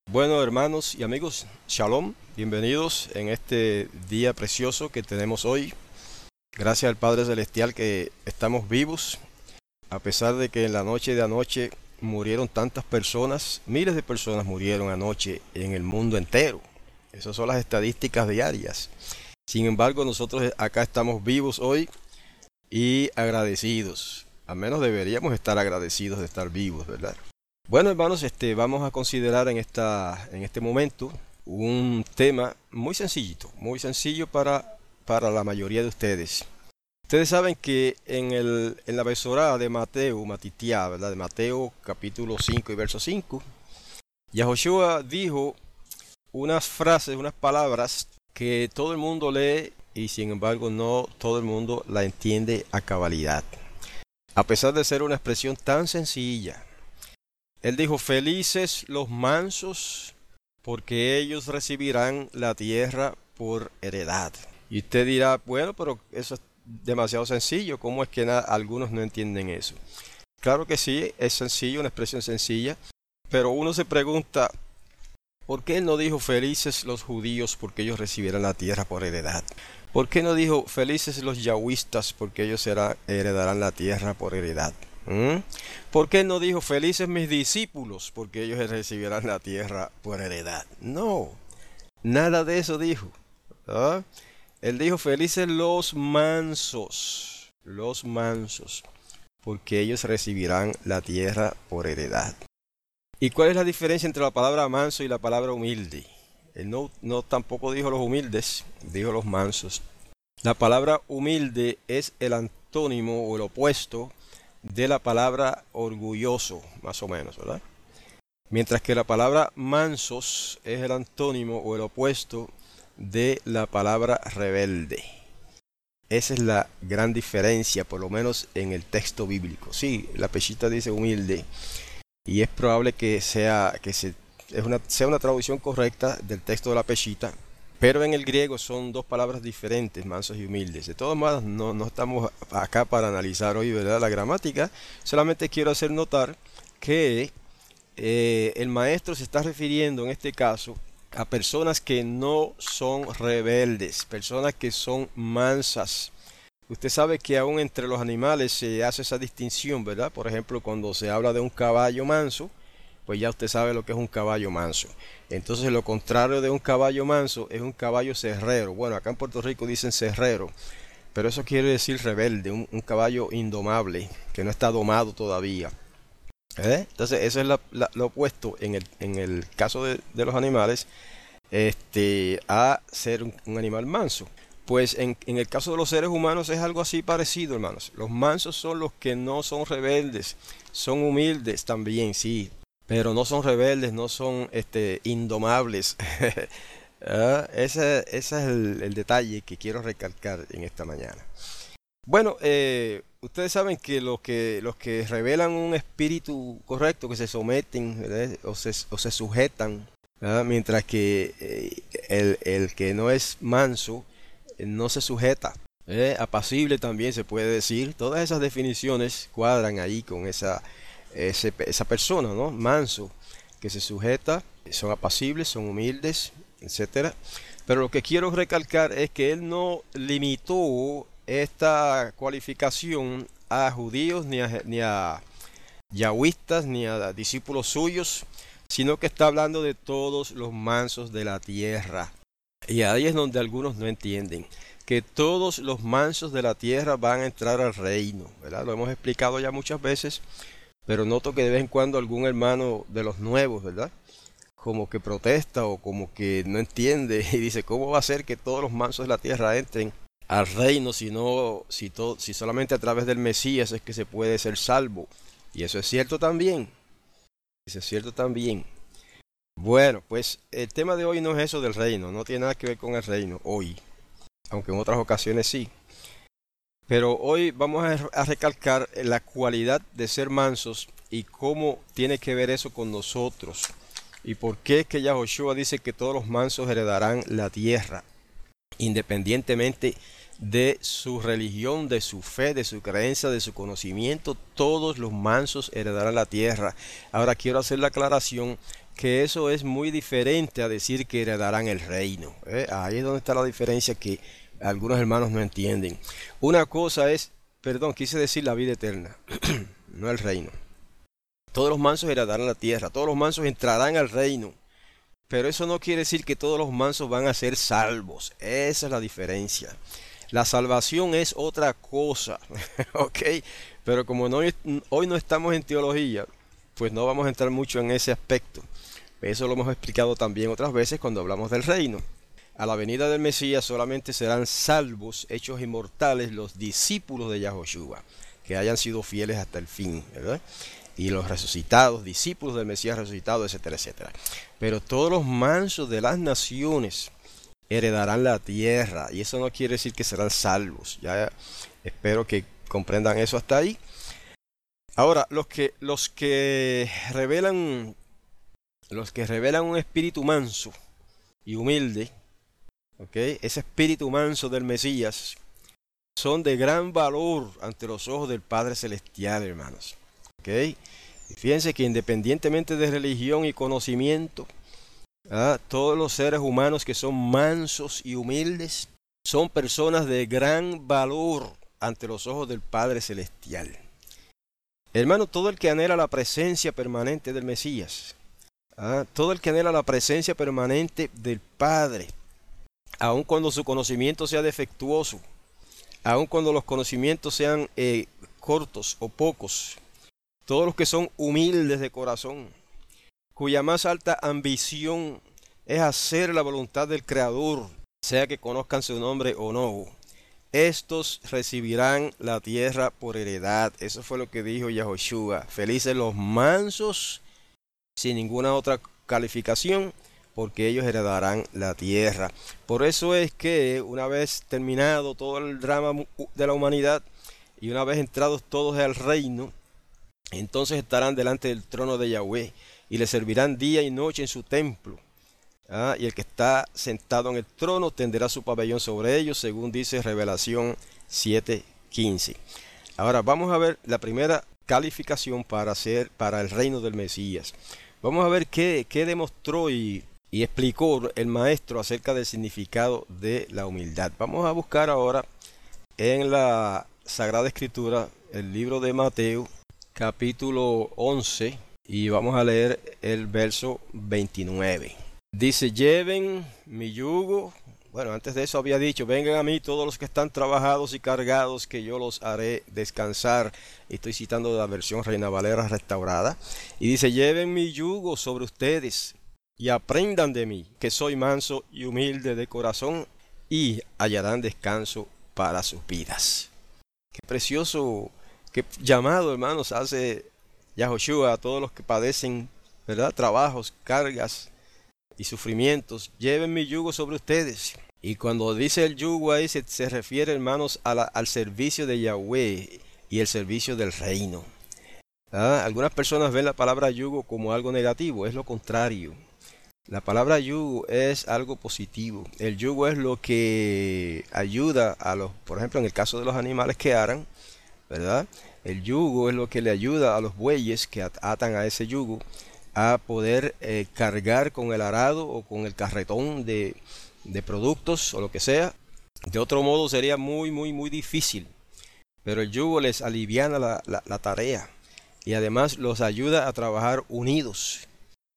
Bueno, hermanos y amigos, Shalom, bienvenidos en este día precioso que tenemos hoy. Gracias al Padre Celestial que estamos vivos, a pesar de que en la noche de anoche murieron tantas personas, miles de personas murieron anoche en el mundo entero. Esas son las estadísticas diarias. Sin embargo, nosotros acá estamos vivos hoy y agradecidos. Al menos deberíamos estar agradecidos de estar vivos, ¿verdad? Bueno, hermanos, vamos a considerar en este momento un tema muy sencillito, muy sencillo para la mayoría de ustedes. Ustedes saben que en la besorá de Mateo, Matitiá, ¿verdad? De Mateo capítulo 5 y verso 5, Yahoshua dijo unas frases, unas palabras que todo el mundo lee y sin embargo no todo el mundo la entiende a cabalidad. A pesar de ser una expresión tan sencilla. Él dijo, felices los mansos, porque ellos recibirán la tierra por heredad. Y usted dirá, bueno, pero eso es demasiado sencillo, ¿cómo es que algunos no entienden eso? Claro que sí, es sencillo, una expresión sencilla, pero uno se pregunta, ¿por qué él no dijo felices los judíos porque ellos recibirán la tierra por heredad? ¿Por qué no dijo felices los yahuistas porque ellos heredarán la tierra por heredad? ¿Por qué no dijo felices mis discípulos porque ellos recibirán la tierra por heredad? No, nada de eso dijo. ¿Ah? Él dijo felices los mansos, porque ellos recibirán la tierra por heredad. ¿Y cuál es la diferencia entre la palabra manso y la palabra humilde? Él no tampoco dijo los humildes, dijo los mansos. La palabra humilde es el antónimo o el opuesto de la palabra orgulloso, más o menos, ¿verdad? Mientras que la palabra mansos es el antónimo o el opuesto de la palabra rebelde. Esa es la gran diferencia, por lo menos en el texto bíblico. Sí, la Peshita dice humilde y es probable que sea una traducción correcta del texto de la Peshita, pero en el griego son dos palabras diferentes, mansos y humildes. De todos modos, no estamos acá para analizar hoy, ¿verdad?, la gramática. Solamente quiero hacer notar que el maestro se está refiriendo en este caso a personas que no son rebeldes, personas que son mansas. Usted sabe que aún entre los animales se hace esa distinción, ¿verdad? Por ejemplo, cuando se habla de un caballo manso, pues ya usted sabe lo que es un caballo manso. Entonces lo contrario de un caballo manso es un caballo cerrero. Bueno, acá en Puerto Rico dicen cerrero, pero eso quiere decir rebelde, un caballo indomable, que no está domado todavía. Entonces eso es lo opuesto en el caso de los animales, a ser un animal manso. Pues en el caso de los seres humanos es algo así parecido, hermanos. Los mansos son los que no son rebeldes, son humildes también, sí, pero no son rebeldes, no son indomables. Ese es el detalle que quiero recalcar en esta mañana. Bueno, ustedes saben que los que revelan un espíritu correcto, que se someten, ¿verdad?, o se sujetan, ¿verdad?, mientras que el que no es manso no se sujeta. Apacible también se puede decir. Todas esas definiciones cuadran ahí con esa persona, ¿no? Manso, que se sujeta, son apacibles, son humildes, etcétera. Pero lo que quiero recalcar es que él no limitó esta cualificación a judíos ni a yahuistas ni a discípulos suyos, sino que está hablando de todos los mansos de la tierra. Y ahí es donde algunos no entienden que todos los mansos de la tierra van a entrar al reino, ¿verdad? Lo hemos explicado ya muchas veces, pero noto que de vez en cuando algún hermano de los nuevos, ¿verdad?, como que protesta o como que no entiende y dice, ¿cómo va a ser que todos los mansos de la tierra entren al reino si solamente a través del Mesías es que se puede ser salvo? Y eso es cierto también. Eso es cierto también. Bueno, pues el tema de hoy no es eso del reino, no tiene nada que ver con el reino hoy, aunque en otras ocasiones sí. Pero hoy vamos a recalcar la cualidad de ser mansos y cómo tiene que ver eso con nosotros. Y por qué es que Yahoshua dice que todos los mansos heredarán la tierra, independientemente de su religión, de su fe, de su creencia, de su conocimiento. Todos los mansos heredarán la tierra. Ahora quiero hacer la aclaración que eso es muy diferente a decir que heredarán el reino. Ahí es donde está la diferencia que algunos hermanos no entienden. Una cosa es, perdón, quise decir la vida eterna, no el reino. Todos los mansos heredarán la tierra, todos los mansos entrarán al reino. Pero eso no quiere decir que todos los mansos van a ser salvos. Esa es la diferencia. La salvación es otra cosa, ¿ok? Pero como hoy no estamos en teología, pues no vamos a entrar mucho en ese aspecto. Eso lo hemos explicado también otras veces cuando hablamos del reino. A la venida del Mesías solamente serán salvos, hechos inmortales, los discípulos de Yahoshua, que hayan sido fieles hasta el fin, ¿verdad? Y los resucitados, discípulos del Mesías resucitado, etcétera, etcétera. Pero todos los mansos de las naciones heredarán la tierra, y eso no quiere decir que serán salvos. Ya espero que comprendan eso hasta ahí. Ahora, los que revelan un espíritu manso y humilde, ¿okay? Ese espíritu manso del Mesías, son de gran valor ante los ojos del Padre Celestial, hermanos. ¿Okay? Y fíjense que independientemente de religión y conocimiento, todos los seres humanos que son mansos y humildes son personas de gran valor ante los ojos del Padre Celestial. Hermano, todo el que anhela la presencia permanente del Mesías, todo el que anhela la presencia permanente del Padre, aun cuando su conocimiento sea defectuoso, aun cuando los conocimientos sean cortos o pocos, todos los que son humildes de corazón, cuya más alta ambición es hacer la voluntad del Creador, sea que conozcan su nombre o no, estos recibirán la tierra por heredad. Eso fue lo que dijo Yahoshua. Felices los mansos, sin ninguna otra calificación, porque ellos heredarán la tierra. Por eso es que una vez terminado todo el drama de la humanidad y una vez entrados todos al reino, entonces estarán delante del trono de Yahweh y le servirán día y noche en su templo. Y el que está sentado en el trono tenderá su pabellón sobre ellos, según dice Revelación 7:15. Ahora vamos a ver la primera calificación para el reino del Mesías. Vamos a ver qué demostró y explicó el maestro acerca del significado de la humildad. Vamos a buscar ahora en la Sagrada Escritura el libro de Mateo, capítulo 11, y vamos a leer el verso 29. Dice: lleven mi yugo. Bueno, antes de eso había dicho: vengan a mí todos los que están trabajados y cargados, que yo los haré descansar. Estoy citando de la versión Reina Valera restaurada. Y dice: lleven mi yugo sobre ustedes y aprendan de mí, que soy manso y humilde de corazón, y hallarán descanso para sus vidas. Qué precioso, qué llamado, hermanos, hace Yahoshua a todos los que padecen, ¿verdad?, trabajos, cargas y sufrimientos. Lleven mi yugo sobre ustedes. Y cuando dice el yugo ahí se refiere, hermanos, al servicio de Yahweh y el servicio del reino. Algunas personas ven la palabra yugo como algo negativo. Es lo contrario. La palabra yugo es algo positivo. El yugo es lo que ayuda a por ejemplo, en el caso de los animales que aran, ¿verdad? El yugo es lo que le ayuda a los bueyes que atan a ese yugo a poder cargar con el arado o con el carretón de productos o lo que sea. De otro modo sería muy, muy, muy difícil. Pero el yugo les aliviana la tarea y además los ayuda a trabajar unidos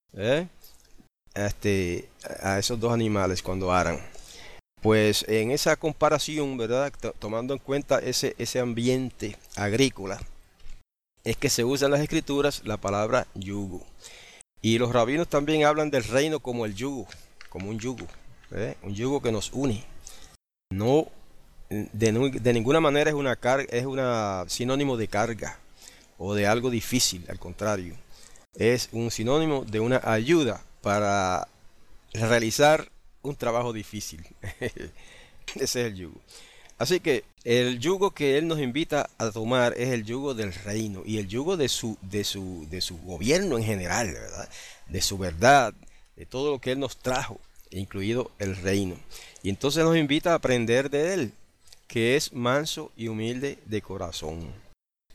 a esos dos animales cuando aran. Pues en esa comparación, ¿verdad?, tomando en cuenta ese ambiente agrícola, es que se usa en las escrituras la palabra yugo. Y los rabinos también hablan del reino como el yugo, como un yugo que nos une. No, de ninguna manera es una sinónimo de carga o de algo difícil, al contrario. Es un sinónimo de una ayuda para realizar un trabajo difícil. Ese es el yugo. Así que el yugo que él nos invita a tomar es el yugo del reino y el yugo de su gobierno en general, ¿verdad?, de su verdad, de todo lo que él nos trajo, incluido el reino. Y entonces nos invita a aprender de él, que es manso y humilde de corazón.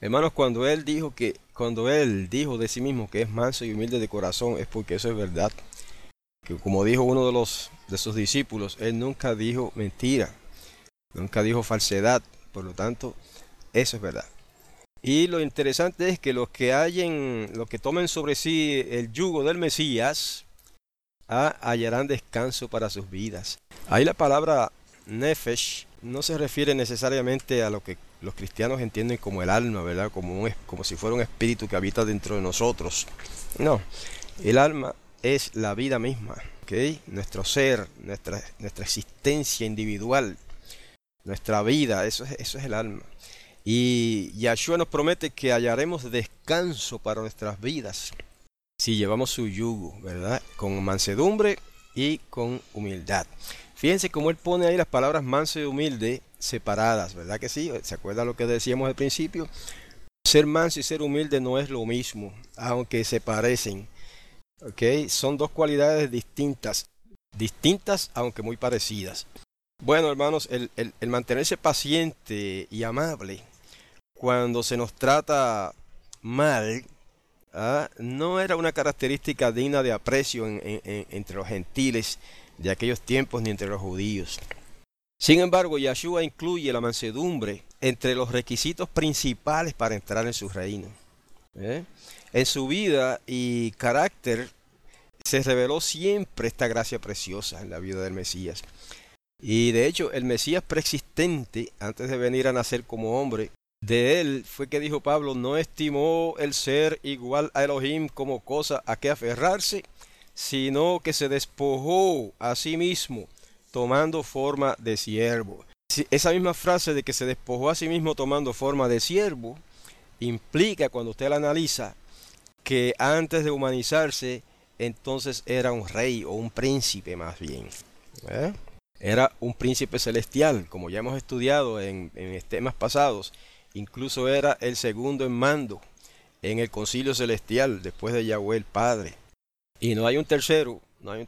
Hermanos, cuando él dijo de sí mismo que es manso y humilde de corazón, es porque eso es verdad. Que como dijo uno de sus discípulos, él nunca dijo mentira, nunca dijo falsedad. Por lo tanto, eso es verdad. Y lo interesante es que los que tomen sobre sí el yugo del Mesías, hallarán descanso para sus vidas. Ahí la palabra nefesh no se refiere necesariamente a lo que los cristianos entienden como el alma, ¿verdad? Como si fuera un espíritu que habita dentro de nosotros. No, el alma es la vida misma, ¿ok? Nuestro ser, nuestra existencia individual, nuestra vida, eso es el alma. Y Yahshua nos promete que hallaremos descanso para nuestras vidas si llevamos su yugo, ¿verdad? Con mansedumbre y con humildad. Fíjense cómo él pone ahí las palabras manso y humilde separadas, ¿verdad que sí? ¿Se acuerdan lo que decíamos al principio? Ser manso y ser humilde no es lo mismo, aunque se parecen. ¿Ok? Son dos cualidades distintas aunque muy parecidas. Bueno, hermanos, el mantenerse paciente y amable cuando se nos trata mal, no era una característica digna de aprecio entre los gentiles de aquellos tiempos ni entre los judíos. Sin embargo, Yahshua incluye la mansedumbre entre los requisitos principales para entrar en su reino. En su vida y carácter se reveló siempre esta gracia preciosa en la vida del Mesías. Y de hecho, el Mesías preexistente, antes de venir a nacer como hombre, de él fue que dijo Pablo, no estimó el ser igual a Elohim como cosa a que aferrarse, sino que se despojó a sí mismo, tomando forma de siervo. Esa misma frase de que se despojó a sí mismo tomando forma de siervo, implica, cuando usted la analiza, que antes de humanizarse, entonces era un rey o un príncipe más bien. Era un príncipe celestial, como ya hemos estudiado en temas pasados. Incluso era el segundo en mando en el concilio celestial, después de Yahweh el Padre. Y no hay un tercero.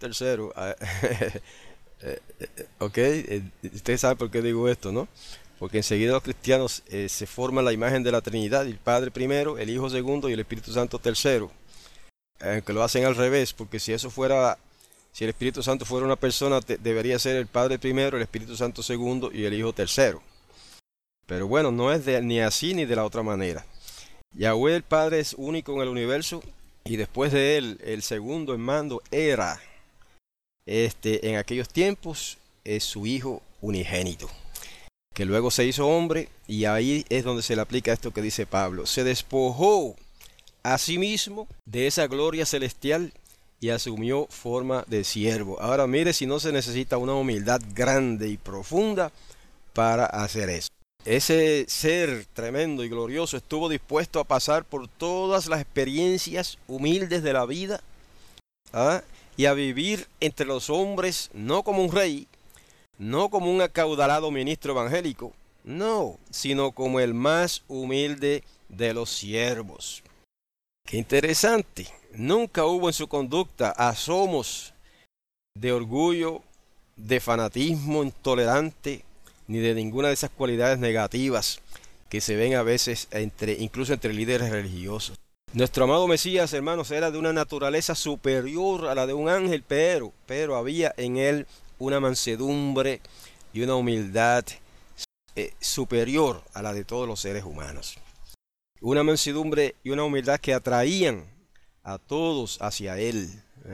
Ok, ustedes saben por qué digo esto, ¿no? Porque enseguida los cristianos se forman la imagen de la Trinidad, el Padre primero, el Hijo segundo y el Espíritu Santo tercero. Que lo hacen al revés, porque si el Espíritu Santo fuera una persona, debería ser el Padre primero, el Espíritu Santo segundo y el Hijo tercero. Pero bueno, no es ni así ni de la otra manera. Yahweh el Padre es único en el universo y después de él, el segundo en mando era, en aquellos tiempos, es su Hijo unigénito, que luego se hizo hombre, y ahí es donde se le aplica esto que dice Pablo. Se despojó a sí mismo de esa gloria celestial y asumió forma de siervo. Ahora mire si no se necesita una humildad grande y profunda para hacer eso. Ese ser tremendo y glorioso estuvo dispuesto a pasar por todas las experiencias humildes de la vida, y a vivir entre los hombres no como un rey, no como un acaudalado ministro evangélico, no, sino como el más humilde de los siervos. Qué interesante. Nunca hubo en su conducta asomos de orgullo, de fanatismo intolerante, ni de ninguna de esas cualidades negativas que se ven a veces incluso entre líderes religiosos. Nuestro amado Mesías, hermanos, era de una naturaleza superior a la de un ángel, pero había en él una mansedumbre y una humildad superior a la de todos los seres humanos. Una mansedumbre y una humildad que atraían a todos hacia él.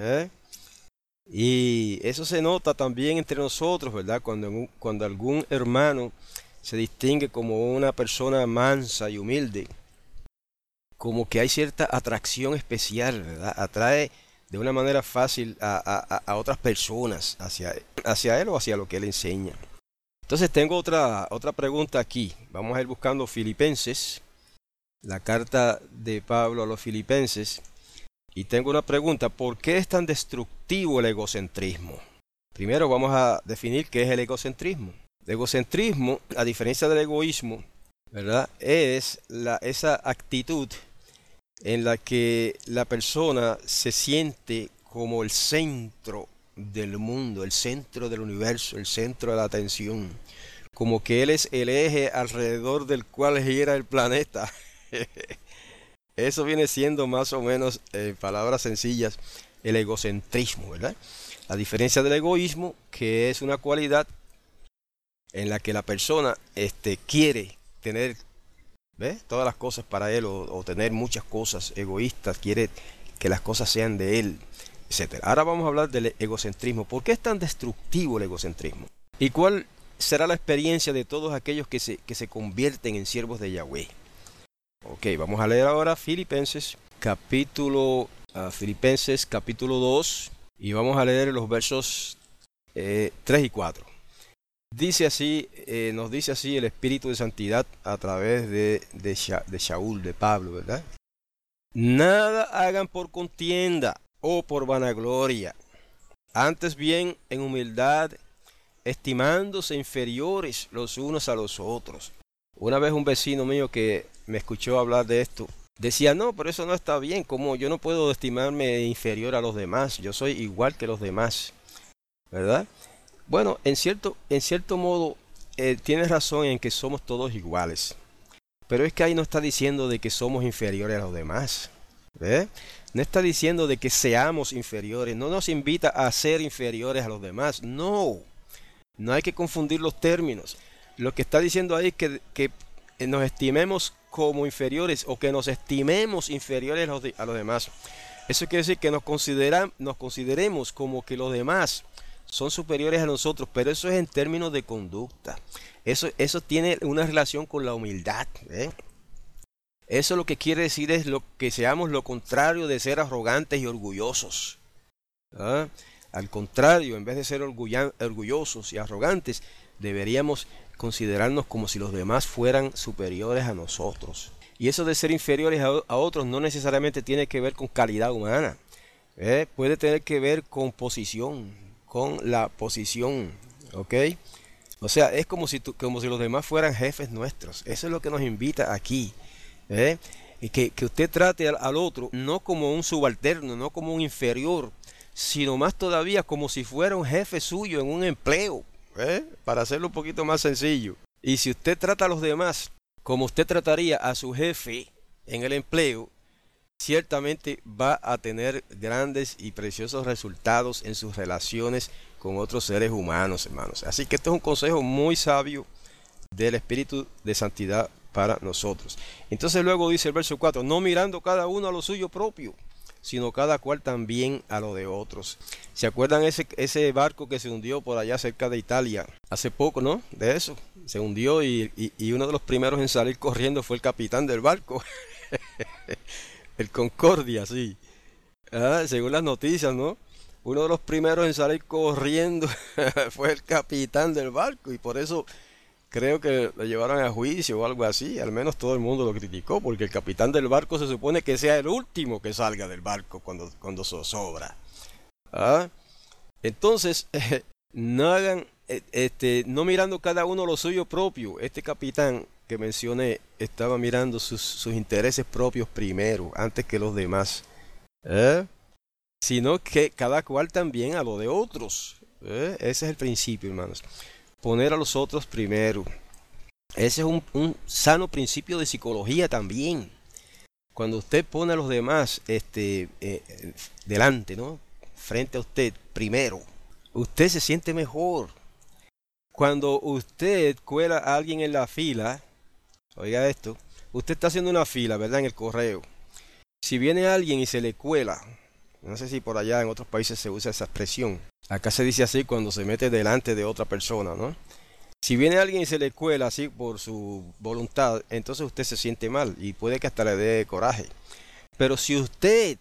Y eso se nota también entre nosotros, ¿verdad? Cuando algún hermano se distingue como una persona mansa y humilde, como que hay cierta atracción especial, ¿verdad? Atrae de una manera fácil a otras personas hacia él o hacia lo que él enseña. Entonces tengo otra pregunta aquí. Vamos a ir buscando Filipenses, la carta de Pablo a los Filipenses. Y tengo una pregunta: ¿por qué es tan destructivo el egocentrismo? Primero vamos a definir qué es el egocentrismo. El egocentrismo, a diferencia del egoísmo, ¿verdad?, es esa actitud en la que la persona se siente como el centro del mundo, el centro del universo, el centro de la atención. Como que él es el eje alrededor del cual gira el planeta. Eso viene siendo más o menos, en palabras sencillas, el egocentrismo, ¿verdad? A diferencia del egoísmo, que es una cualidad en la que la persona quiere tener, ¿ves?, todas las cosas para él, o tener muchas cosas egoístas, quiere que las cosas sean de él, etcétera. Ahora vamos a hablar del egocentrismo. ¿Por qué es tan destructivo el egocentrismo? ¿Y cuál será la experiencia de todos aquellos que se convierten en siervos de Yahweh? Ok, vamos a leer ahora Filipenses capítulo 2, y vamos a leer los versos 3 y 4. Dice así, nos dice así el Espíritu de Santidad a través de Shaul, de Pablo, ¿verdad? Nada hagan por contienda o por vanagloria, antes bien en humildad, estimándose inferiores los unos a los otros. Una vez un vecino mío que me escuchó hablar de esto, decía, no, pero eso no está bien, como yo no puedo estimarme inferior a los demás, yo soy igual que los demás, ¿verdad? Bueno, en cierto modo, tienes razón en que somos todos iguales, pero es que ahí no está diciendo de que somos inferiores a los demás, ¿ves? No está diciendo de que seamos inferiores, no nos invita a ser inferiores a los demás, no. No hay que confundir los términos. Lo que está diciendo ahí es que nos estimemos como inferiores, o que nos estimemos inferiores a los demás. Eso quiere decir que nos consideremos como que los demás son superiores a nosotros, pero eso es en términos de conducta. Eso tiene una relación con la humildad, ¿eh? Eso lo que quiere decir es que seamos lo contrario de ser arrogantes y orgullosos, ¿ah? Al contrario, en vez de ser orgullosos y arrogantes, deberíamos considerarnos como si los demás fueran superiores a nosotros. Y eso de ser inferiores a otros no necesariamente tiene que ver con calidad humana. Puede tener que ver con posición, con la posición, ¿ok? O sea, es como si los demás fueran jefes nuestros. Eso es lo que nos invita aquí. Y que usted trate al otro no como un subalterno, no como un inferior, sino más todavía como si fuera un jefe suyo en un empleo, para hacerlo un poquito más sencillo. Y si usted trata a los demás como usted trataría a su jefe en el empleo, ciertamente va a tener grandes y preciosos resultados en sus relaciones con otros seres humanos, hermanos. Así que esto es un consejo muy sabio del Espíritu de Santidad para nosotros. Entonces luego dice el verso 4, no mirando cada uno a lo suyo propio, sino cada cual también a lo de otros. ¿Se acuerdan ese barco que se hundió por allá cerca de Italia? Hace poco, ¿no? De eso. Se hundió y uno de los primeros en salir corriendo fue el capitán del barco. El Concordia, sí. Según las noticias, ¿no? Uno de los primeros en salir corriendo fue el capitán del barco, y por eso creo que lo llevaron a juicio o algo así. Al menos todo el mundo lo criticó, porque el capitán del barco se supone que sea el último que salga del barco cuando zozobra. Entonces, no hagan, no mirando cada uno lo suyo propio. Este capitán que mencioné estaba mirando sus intereses propios primero, antes que los demás, sino que cada cual también a lo de otros. Ese es el principio, hermanos. Poner a los otros primero. Ese es un sano principio de psicología también. Cuando usted pone a los demás delante, ¿no?, frente a usted primero, usted se siente mejor. Cuando usted cuela a alguien en la fila, oiga esto, usted está haciendo una fila, ¿verdad?, en el correo. Si viene alguien y se le cuela, no sé si por allá en otros países se usa esa expresión. Acá se dice así cuando se mete delante de otra persona, ¿no? Si viene alguien y se le cuela así por su voluntad, entonces usted se siente mal y puede que hasta le dé coraje. Pero si usted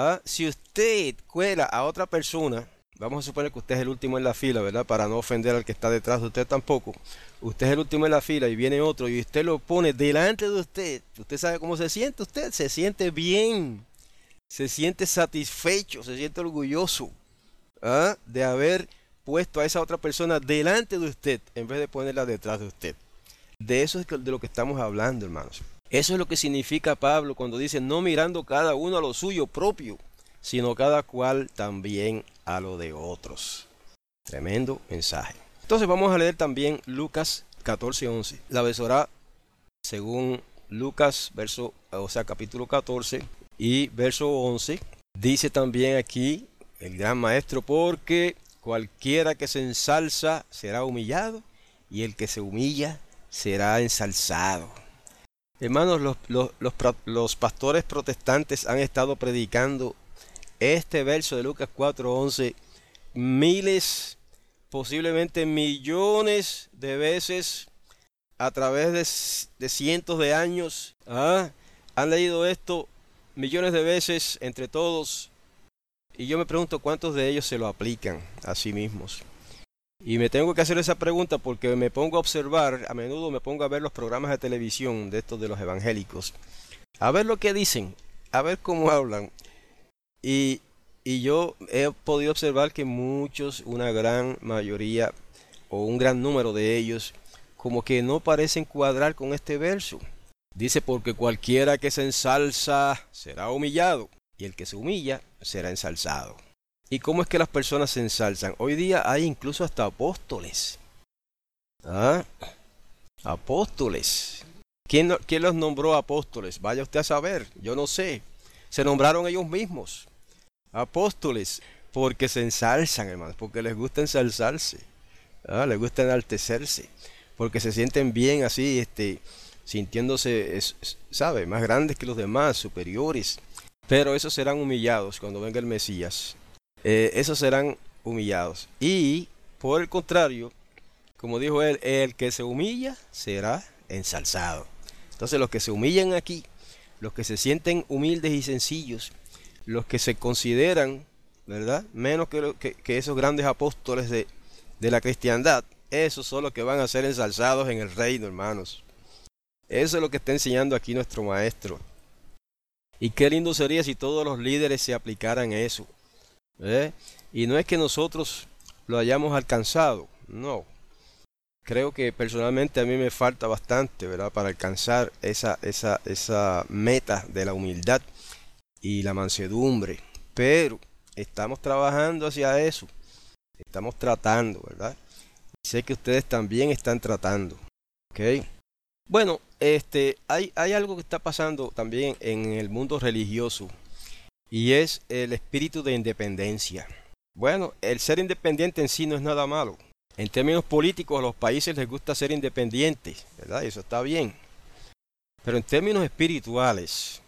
cuela a otra persona, vamos a suponer que usted es el último en la fila, ¿verdad? Para no ofender al que está detrás de usted tampoco. Usted es el último en la fila y viene otro y usted lo pone delante de usted. ¿Usted sabe cómo se siente usted? Se siente bien, se siente satisfecho, se siente orgulloso de haber puesto a esa otra persona delante de usted en vez de ponerla detrás de usted. De eso es de lo que estamos hablando, hermanos. Eso es lo que significa Pablo cuando dice no mirando cada uno a lo suyo propio, sino cada cual también a lo de otros. Tremendo mensaje. Entonces vamos a leer también Lucas 14:11. La Besorá, según Lucas, capítulo 14 y verso 11, dice también aquí el gran maestro, porque cualquiera que se ensalza será humillado, y el que se humilla será ensalzado. Hermanos, los pastores protestantes han estado predicando este verso de Lucas 4:11 miles, posiblemente millones de veces a través de cientos de años. Han leído esto millones de veces entre todos, y yo me pregunto cuántos de ellos se lo aplican a sí mismos. Y me tengo que hacer esa pregunta porque me pongo a observar, a menudo me pongo a ver los programas de televisión de estos de los evangélicos, a ver lo que dicen, a ver cómo hablan. Y yo he podido observar que muchos, una gran mayoría o un gran número de ellos, como que no parecen cuadrar con este verso. Dice, porque cualquiera que se ensalza será humillado, y el que se humilla será ensalzado. ¿Y cómo es que las personas se ensalzan? Hoy día hay incluso hasta apóstoles. Apóstoles. ¿Quién los nombró apóstoles? Vaya usted a saber, yo no sé. Se nombraron ellos mismos apóstoles porque se ensalzan, hermanos, porque les gusta ensalzarse, les gusta enaltecerse, porque se sienten bien así, sintiéndose, ¿sabe?, más grandes que los demás, superiores. Pero esos serán humillados cuando venga el Mesías. Esos serán humillados. Y por el contrario, como dijo él, el que se humilla será ensalzado. Entonces los que se humillan aquí, los que se sienten humildes y sencillos, los que se consideran, ¿verdad?, menos que esos grandes apóstoles de la cristiandad, esos son los que van a ser ensalzados en el reino, hermanos. Eso es lo que está enseñando aquí nuestro maestro. Y qué lindo sería si todos los líderes se aplicaran eso. Y no es que nosotros lo hayamos alcanzado, no. Creo que personalmente a mí me falta bastante, ¿verdad?, para alcanzar esa meta de la humildad y la mansedumbre. Pero estamos trabajando hacia eso. Estamos tratando, ¿verdad? Sé que ustedes también están tratando. ¿Ok? Bueno, hay algo que está pasando también en el mundo religioso, y es el espíritu de independencia. Bueno, el ser independiente en sí no es nada malo. En términos políticos, a los países les gusta ser independientes, ¿verdad? Y eso está bien. Pero en términos espirituales,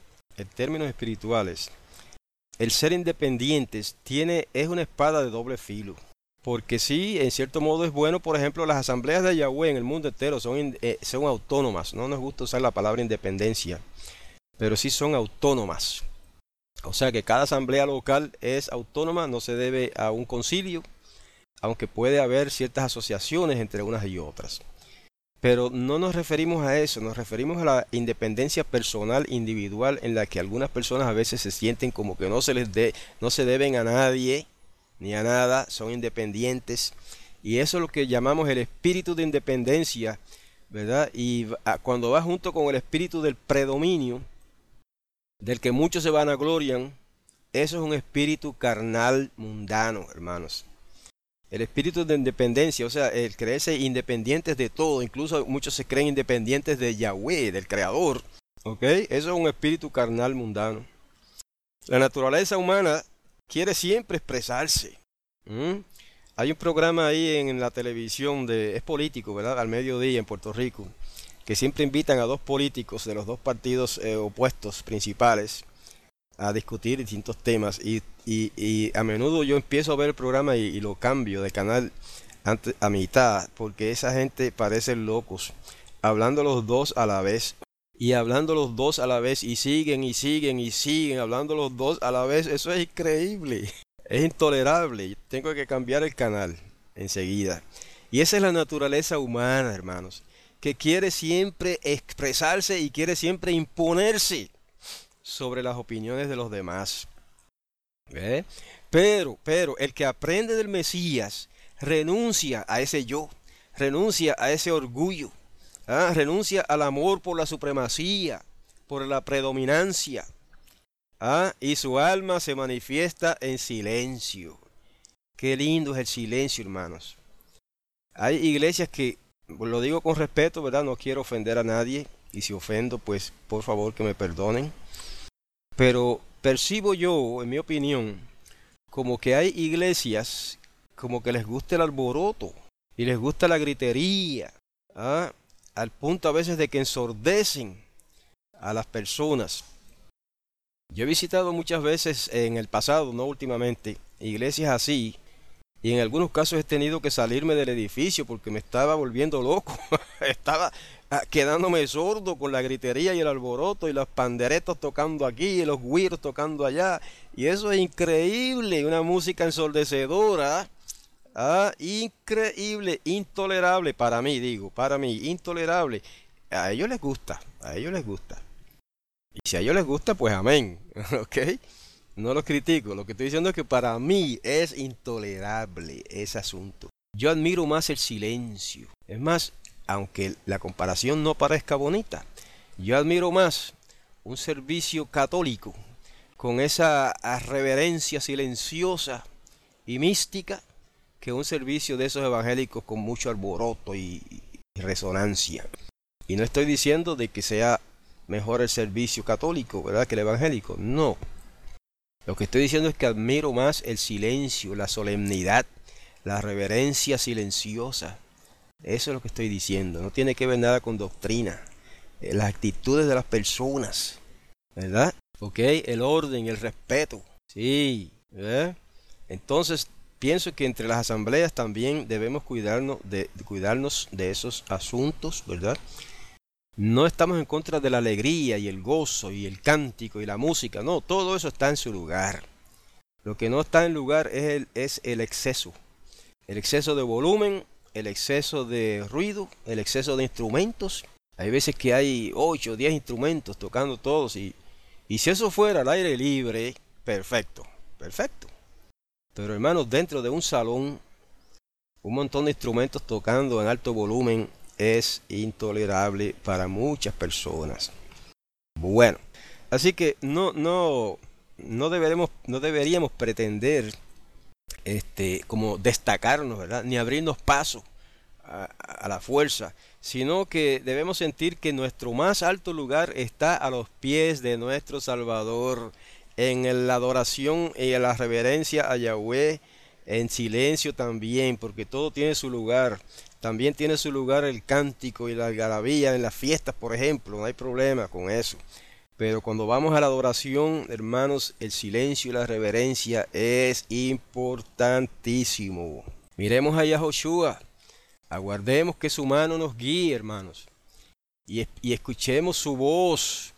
el ser independientes es una espada de doble filo. Porque sí, en cierto modo es bueno. Por ejemplo, las asambleas de Yahweh en el mundo entero son autónomas. No nos gusta usar la palabra independencia, pero sí son autónomas. O sea que cada asamblea local es autónoma, no se debe a un concilio, aunque puede haber ciertas asociaciones entre unas y otras. Pero no nos referimos a eso, nos referimos a la independencia personal, individual, en la que algunas personas a veces se sienten como que no se deben a nadie ni a nada, son independientes. Y eso es lo que llamamos el espíritu de independencia, ¿verdad? Y cuando va junto con el espíritu del predominio, del que muchos se vanaglorian, eso es un espíritu carnal mundano, hermanos. El espíritu de independencia, o sea, el creerse independientes de todo, incluso muchos se creen independientes de Yahweh, del Creador. ¿Ok? Eso es un espíritu carnal mundano. La naturaleza humana quiere siempre expresarse. Hay un programa ahí en la televisión es político, ¿verdad?, al mediodía en Puerto Rico, que siempre invitan a dos políticos de los dos partidos opuestos principales a discutir distintos temas, y a menudo yo empiezo a ver el programa y lo cambio de canal a mitad, porque esa gente parece locos, hablando los dos a la vez, y siguen hablando los dos a la vez. Eso es increíble, es intolerable. Tengo que cambiar el canal enseguida. Y esa es la naturaleza humana, hermanos, que quiere siempre expresarse y quiere siempre imponerse sobre las opiniones de los demás. Pero el que aprende del Mesías renuncia a ese yo, renuncia a ese orgullo, renuncia al amor por la supremacía, por la predominancia, y su alma se manifiesta en silencio. Qué lindo es el silencio, hermanos. Hay iglesias que, lo digo con respeto, ¿verdad?, no quiero ofender a nadie, y si ofendo, pues por favor que me perdonen. Pero percibo yo, en mi opinión, como que hay iglesias como que les gusta el alboroto y les gusta la gritería, ¿ah? Al punto a veces de que ensordecen a las personas. Yo he visitado muchas veces en el pasado, no últimamente, iglesias así, y en algunos casos he tenido que salirme del edificio porque me estaba volviendo loco. Estaba quedándome sordo con la gritería y el alboroto y los panderetos tocando aquí y los güiros tocando allá. Y eso es increíble, una música ensordecedora. Increíble, intolerable para mí, digo, para mí, intolerable. A ellos les gusta, a ellos les gusta. Y si a ellos les gusta, pues amén, ¿ok? No los critico, lo que estoy diciendo es que para mí es intolerable ese asunto. Yo admiro más el silencio. Es más, aunque la comparación no parezca bonita, yo admiro más un servicio católico con esa reverencia silenciosa y mística que un servicio de esos evangélicos con mucho alboroto y resonancia. Y no estoy diciendo de que sea mejor el servicio católico, ¿verdad?, que el evangélico. No. Lo que estoy diciendo es que admiro más el silencio, la solemnidad, la reverencia silenciosa. Eso es lo que estoy diciendo. No tiene que ver nada con doctrina. Las actitudes de las personas, ¿verdad? Ok, el orden, el respeto. Sí, ¿verdad? Entonces, pienso que entre las asambleas también debemos cuidarnos de esos asuntos, ¿verdad? No estamos en contra de la alegría y el gozo y el cántico y la música. No, todo eso está en su lugar. Lo que no está en lugar es el exceso. El exceso de volumen, el exceso de ruido, el exceso de instrumentos. Hay veces que hay 8 o 10 instrumentos tocando todos y si eso fuera al aire libre, perfecto, perfecto. Pero hermanos, dentro de un salón, un montón de instrumentos tocando en alto volumen es intolerable para muchas personas. Bueno, así que no deberíamos pretender como destacarnos, ¿verdad?, ni abrirnos paso a la fuerza, sino que debemos sentir que nuestro más alto lugar está a los pies de nuestro Salvador, en la adoración y en la reverencia a Yahweh, en silencio también, porque todo tiene su lugar. También tiene su lugar el cántico y la algarabía en las fiestas, por ejemplo, no hay problema con eso. Pero cuando vamos a la adoración, hermanos, el silencio y la reverencia es importantísimo. Miremos a Yahoshua, aguardemos que su mano nos guíe, hermanos, y escuchemos su voz,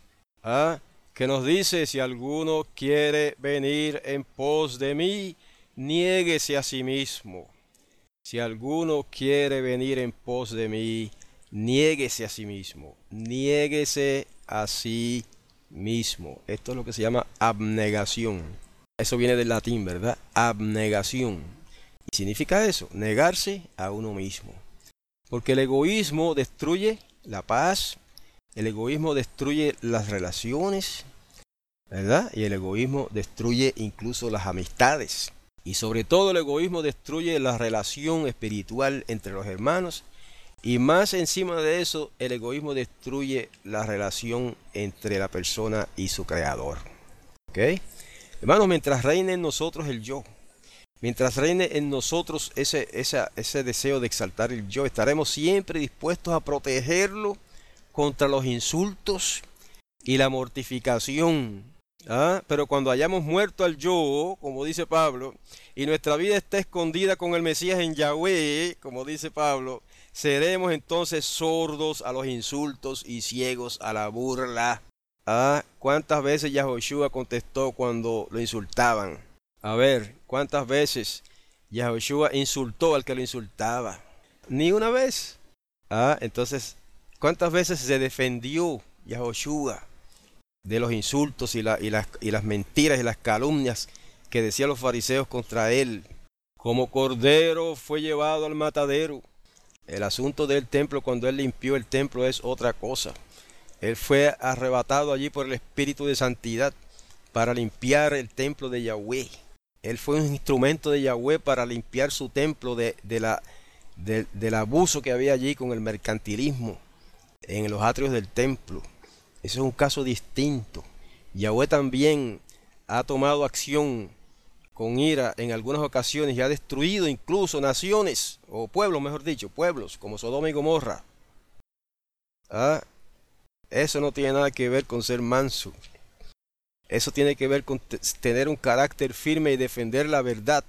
que nos dice: si alguno quiere venir en pos de mí, niéguese a sí mismo. Si alguno quiere venir en pos de mí, niéguese a sí mismo. Niéguese a sí mismo. Esto es lo que se llama abnegación. Eso viene del latín, ¿verdad? Abnegación. ¿Y significa eso? Negarse a uno mismo. Porque el egoísmo destruye la paz, el egoísmo destruye las relaciones, ¿verdad? Y el egoísmo destruye incluso las amistades. Y sobre todo el egoísmo destruye la relación espiritual entre los hermanos. Y más encima de eso, el egoísmo destruye la relación entre la persona y su creador. ¿Ok? Hermanos, mientras reine en nosotros el yo, mientras reine en nosotros ese deseo de exaltar el yo, estaremos siempre dispuestos a protegerlo contra los insultos y la mortificación. Pero cuando hayamos muerto al yo, como dice Pablo, y nuestra vida esté escondida con el Mesías en Yahweh, como dice Pablo, seremos entonces sordos a los insultos y ciegos a la burla. ¿Cuántas veces Yahoshua contestó cuando lo insultaban? A ver, ¿cuántas veces Yahoshua insultó al que lo insultaba? Ni una vez. Entonces, ¿cuántas veces se defendió Yahoshua de los insultos y las mentiras y las calumnias que decían los fariseos contra él? Como cordero fue llevado al matadero. El asunto del templo, cuando él limpió el templo, es otra cosa. Él fue arrebatado allí por el Espíritu de Santidad para limpiar el templo de Yahweh. Él fue un instrumento de Yahweh para limpiar su templo del abuso que había allí con el mercantilismo en los atrios del templo. Ese es un caso distinto. Yahweh también ha tomado acción con ira en algunas ocasiones y ha destruido incluso naciones, o pueblos, mejor dicho, pueblos como Sodoma y Gomorra. Eso no tiene nada que ver con ser manso. Eso tiene que ver con tener un carácter firme y defender la verdad.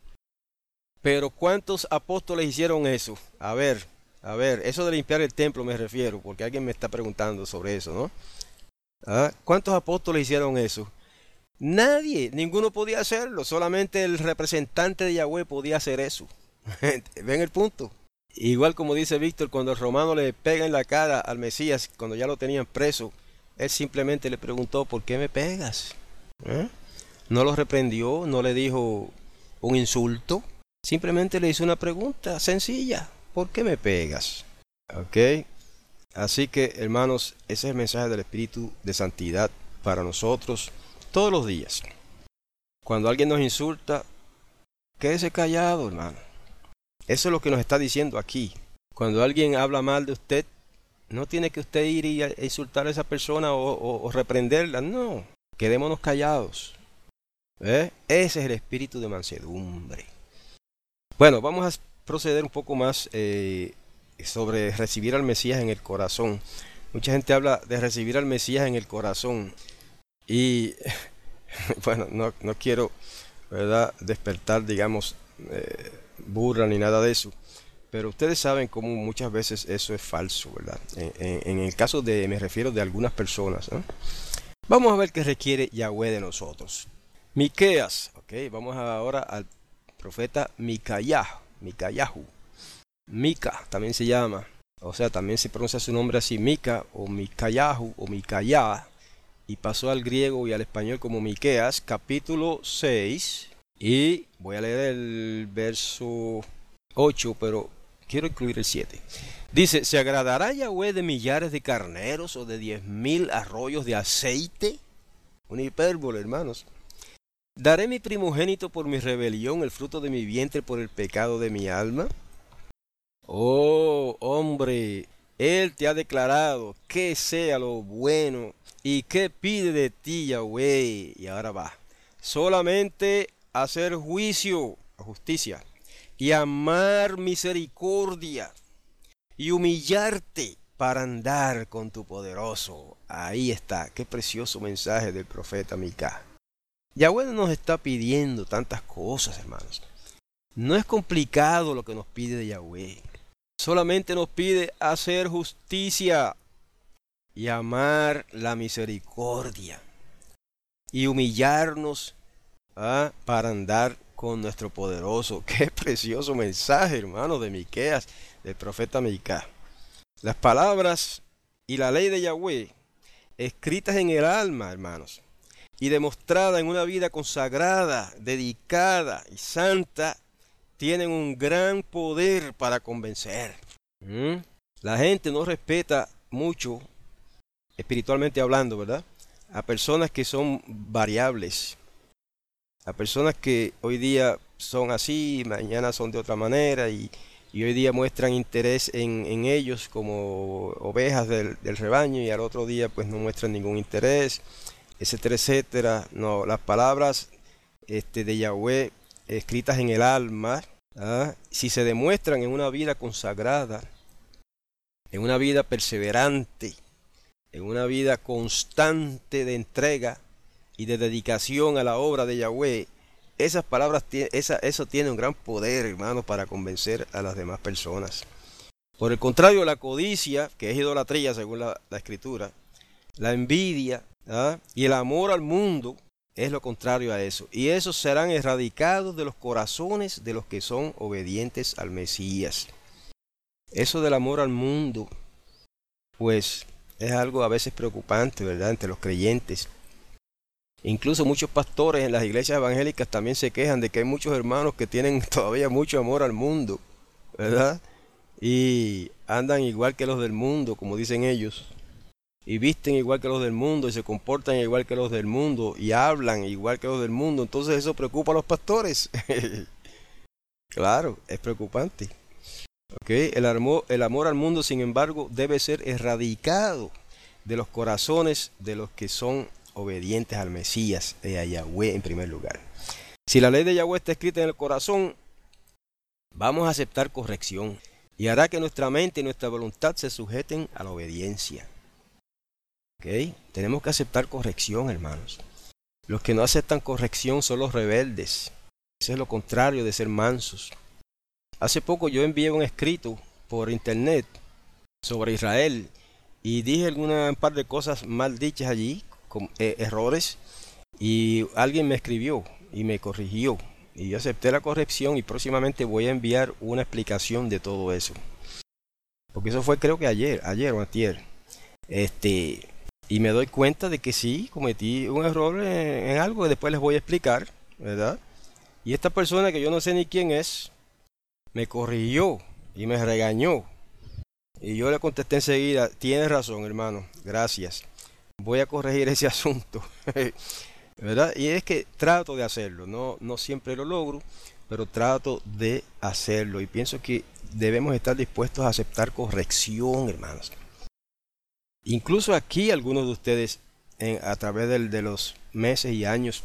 Pero ¿cuántos apóstoles hicieron eso? A ver, eso de limpiar el templo me refiero, porque alguien me está preguntando sobre eso, ¿no? ¿Cuántos apóstoles hicieron eso? Nadie, ninguno podía hacerlo, solamente el representante de Yahweh podía hacer eso. ¿Ven el punto? Igual como dice Víctor, cuando el romano le pega en la cara al Mesías, cuando ya lo tenían preso, él simplemente le preguntó, ¿por qué me pegas? No lo reprendió, no le dijo un insulto, simplemente le hizo una pregunta sencilla, ¿por qué me pegas? ¿Ok? Así que, hermanos, ese es el mensaje del Espíritu de Santidad para nosotros todos los días. Cuando alguien nos insulta, quédese callado, hermano. Eso es lo que nos está diciendo aquí. Cuando alguien habla mal de usted, no tiene que usted ir y insultar a esa persona o reprenderla. No, quedémonos callados. Ese es el espíritu de mansedumbre. Bueno, vamos a proceder un poco más sobre recibir al Mesías en el corazón. Mucha gente habla de recibir al Mesías en el corazón. Y bueno, no quiero, ¿verdad?, despertar, digamos, burla ni nada de eso. Pero ustedes saben cómo muchas veces eso es falso, ¿verdad? En el caso me refiero de algunas personas, ¿no? Vamos a ver qué requiere Yahweh de nosotros. Miqueas, ok, vamos ahora al profeta Micayahu. Mica también se llama, o sea, también se pronuncia su nombre así, Mica o Micayahu o Micayá, y pasó al griego y al español como Miqueas, capítulo 6, y voy a leer el verso 8, pero quiero incluir el 7. Dice, ¿se agradará Yahweh de millares de carneros o de 10,000 arroyos de aceite? Una hipérbole, hermanos. ¿Daré mi primogénito por mi rebelión, el fruto de mi vientre por el pecado de mi alma? Oh, hombre, Él te ha declarado que sea lo bueno y que pide de ti, Yahweh. Y ahora va. Solamente hacer juicio, justicia, y amar misericordia, y humillarte para andar con tu poderoso. Ahí está, qué precioso mensaje del profeta Mica. Yahweh nos está pidiendo tantas cosas, hermanos. No es complicado lo que nos pide de Yahweh. Solamente nos pide hacer justicia y amar la misericordia y humillarnos para andar con nuestro poderoso. Qué precioso mensaje, hermanos, de Miqueas, del profeta Mica. Las palabras y la ley de Yahweh, escritas en el alma, hermanos, y demostrada en una vida consagrada, dedicada y santa, tienen un gran poder para convencer. La gente no respeta mucho, espiritualmente hablando, ¿verdad?, a personas que son variables, a personas que hoy día son así, mañana son de otra manera, y hoy día muestran interés en ellos como ovejas del rebaño, y al otro día pues no muestran ningún interés, etcétera, etcétera. No, las palabras de Yahweh escritas en el alma, si se demuestran en una vida consagrada, en una vida perseverante, en una vida constante de entrega y de dedicación a la obra de Yahweh, esas palabras, eso tiene un gran poder, hermanos, para convencer a las demás personas. Por el contrario, la codicia, que es idolatría según la escritura, la envidia y el amor al mundo es lo contrario a eso. Y esos serán erradicados de los corazones de los que son obedientes al Mesías. Eso del amor al mundo, pues es algo a veces preocupante, ¿verdad?, entre los creyentes. Incluso muchos pastores en las iglesias evangélicas también se quejan de que hay muchos hermanos que tienen todavía mucho amor al mundo, ¿verdad? Y andan igual que los del mundo, como dicen ellos, y visten igual que los del mundo, y se comportan igual que los del mundo, y hablan igual que los del mundo. Entonces eso preocupa a los pastores. Claro, es preocupante. ¿Ok? El amor al mundo, sin embargo, debe ser erradicado de los corazones de los que son obedientes al Mesías y a Yahweh en primer lugar. Si la ley de Yahweh está escrita en el corazón, vamos a aceptar corrección y hará que nuestra mente y nuestra voluntad se sujeten a la obediencia. ¿Ok? Tenemos que aceptar corrección, hermanos. Los que no aceptan corrección son los rebeldes. Eso es lo contrario de ser mansos. Hace poco yo envié un escrito por internet sobre Israel y dije un par de cosas mal dichas allí, con errores, y alguien me escribió y me corrigió. Y yo acepté la corrección y próximamente voy a enviar una explicación de todo eso. Porque eso fue creo que ayer o antier. Y me doy cuenta de que sí, cometí un error en algo que después les voy a explicar, ¿verdad? Y esta persona que yo no sé ni quién es, me corrigió y me regañó. Y yo le contesté enseguida, tienes razón, hermano, gracias. Voy a corregir ese asunto. ¿Verdad? Y es que trato de hacerlo, no siempre lo logro, pero trato de hacerlo. Y pienso que debemos estar dispuestos a aceptar corrección, hermanos. Incluso aquí algunos de ustedes, a través de los meses y años,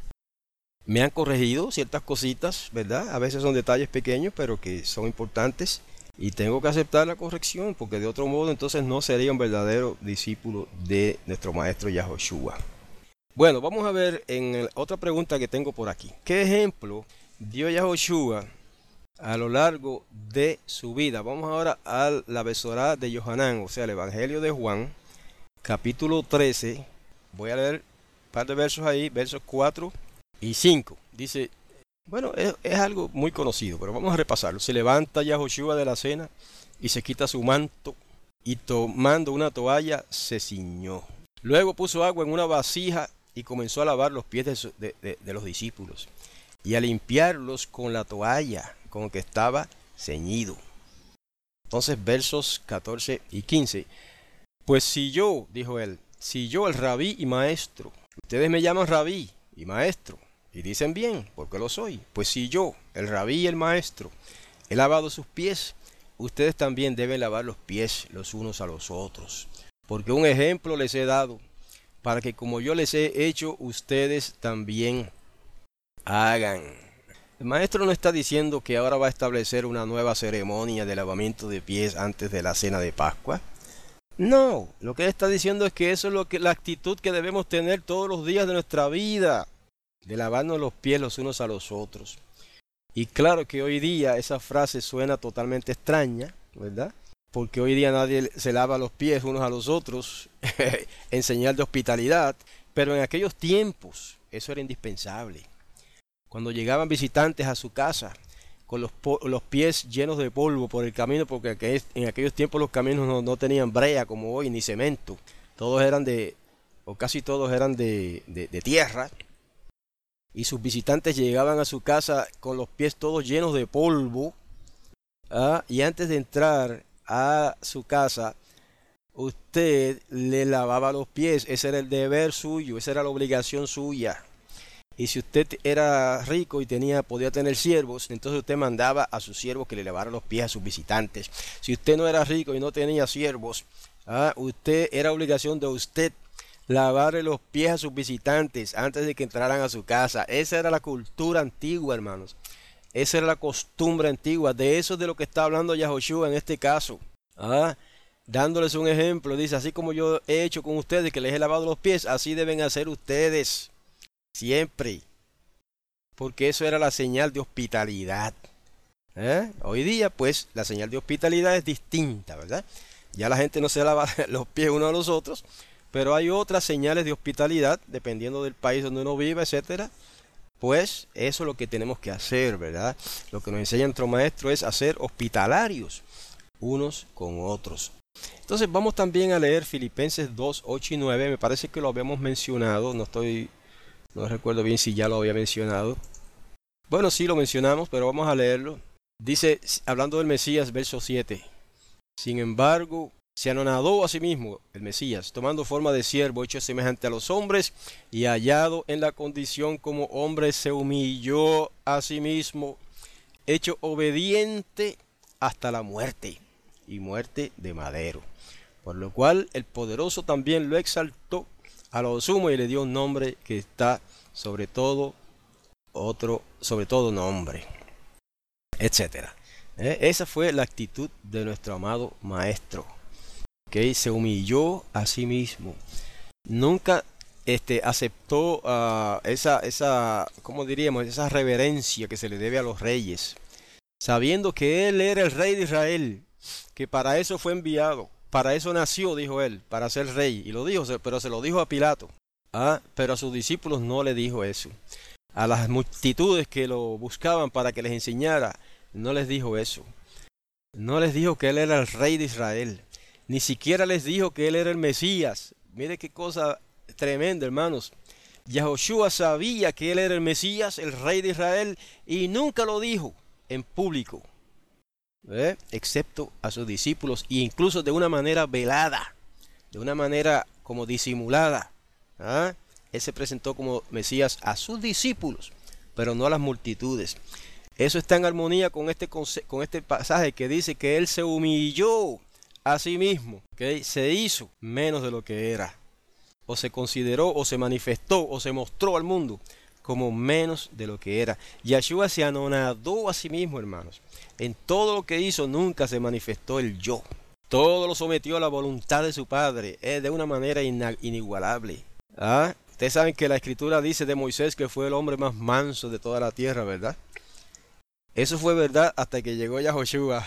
me han corregido ciertas cositas, ¿verdad? A veces son detalles pequeños, pero que son importantes. Y tengo que aceptar la corrección, porque de otro modo entonces no sería un verdadero discípulo de nuestro maestro Yahoshua. Bueno, vamos a ver en otra pregunta que tengo por aquí. ¿Qué ejemplo dio Yahoshua a lo largo de su vida? Vamos ahora a la Besorá de Yohanan, o sea, el Evangelio de Juan, capítulo 13. Voy a leer un par de versos ahí, versos 4 y 5. Dice, bueno, es algo muy conocido, pero vamos a repasarlo. Se levanta Yahoshua de la cena y se quita su manto y tomando una toalla se ciñó. Luego puso agua en una vasija y comenzó a lavar los pies de los discípulos y a limpiarlos con la toalla con que estaba ceñido. Entonces versos 14 y 15. Pues si yo, dijo él, si yo el rabí y maestro, ustedes me llaman rabí y maestro, y dicen bien, porque lo soy, pues si yo, el rabí y el maestro, he lavado sus pies, ustedes también deben lavar los pies los unos a los otros, porque un ejemplo les he dado, para que como yo les he hecho, ustedes también hagan. El maestro no está diciendo que ahora va a establecer una nueva ceremonia de lavamiento de pies antes de la cena de Pascua. No, lo que él está diciendo es que eso es la actitud que debemos tener todos los días de nuestra vida, de lavarnos los pies los unos a los otros. Y claro que hoy día esa frase suena totalmente extraña, ¿verdad? Porque hoy día nadie se lava los pies unos a los otros en señal de hospitalidad, pero en aquellos tiempos eso era indispensable. Cuando llegaban visitantes a su casa con los pies llenos de polvo por el camino, porque en aquellos tiempos los caminos no tenían brea como hoy, ni cemento, todos eran o casi todos eran de tierra, y sus visitantes llegaban a su casa con los pies todos llenos de polvo, y antes de entrar a su casa, usted le lavaba los pies. Ese era el deber suyo, esa era la obligación suya. Y si usted era rico y podía tener siervos, entonces usted mandaba a sus siervos que le lavaran los pies a sus visitantes. Si usted no era rico y no tenía siervos, era obligación de usted lavarle los pies a sus visitantes antes de que entraran a su casa. Esa era la cultura antigua, hermanos. Esa era la costumbre antigua. De eso es de lo que está hablando Yahoshua en este caso. Dándoles un ejemplo. Dice, así como yo he hecho con ustedes, que les he lavado los pies, así deben hacer ustedes. Siempre. Porque eso era la señal de hospitalidad. Hoy día, pues, la señal de hospitalidad es distinta, ¿verdad? Ya la gente no se lava los pies unos a los otros, pero hay otras señales de hospitalidad, dependiendo del país donde uno vive, etcétera. Pues eso es lo que tenemos que hacer, ¿verdad? Lo que nos enseña nuestro maestro es a ser hospitalarios unos con otros. Entonces vamos también a leer Filipenses 2, 8 y 9. Me parece que lo habíamos mencionado, no recuerdo bien si ya lo había mencionado. Bueno, sí lo mencionamos, pero vamos a leerlo. Dice, hablando del Mesías, verso 7. Sin embargo, se anonadó a sí mismo, el Mesías, tomando forma de siervo, hecho semejante a los hombres, y hallado en la condición como hombre, se humilló a sí mismo, hecho obediente hasta la muerte, y muerte de madero. Por lo cual el poderoso también lo exaltó a lo sumo y le dio un nombre que está sobre todo nombre, etcétera. Esa fue la actitud de nuestro amado maestro, que se humilló a sí mismo. Nunca aceptó ¿cómo diríamos? Esa reverencia que se le debe a los reyes, sabiendo que él era el rey de Israel, que para eso fue enviado, para eso nació, dijo él, para ser rey. Y lo dijo, pero se lo dijo a Pilato. Pero a sus discípulos no le dijo eso. A las multitudes que lo buscaban para que les enseñara, no les dijo eso. No les dijo que él era el rey de Israel. Ni siquiera les dijo que él era el Mesías. Mire qué cosa tremenda, hermanos. Yahoshua sabía que él era el Mesías, el rey de Israel, y nunca lo dijo en público, excepto a sus discípulos, e incluso de una manera velada, de una manera como disimulada. Él se presentó como Mesías a sus discípulos, pero no a las multitudes. Eso está en armonía con este pasaje que dice que él se humilló a sí mismo, se hizo menos de lo que era, o se consideró, o se manifestó, o se mostró al mundo como menos de lo que era. Yeshua se anonadó a sí mismo, hermanos. En todo lo que hizo nunca se manifestó el yo. Todo lo sometió a la voluntad de su Padre, de una manera inigualable. Ustedes saben que la Escritura dice de Moisés que fue el hombre más manso de toda la tierra, ¿verdad? Eso fue verdad hasta que llegó Yahoshua.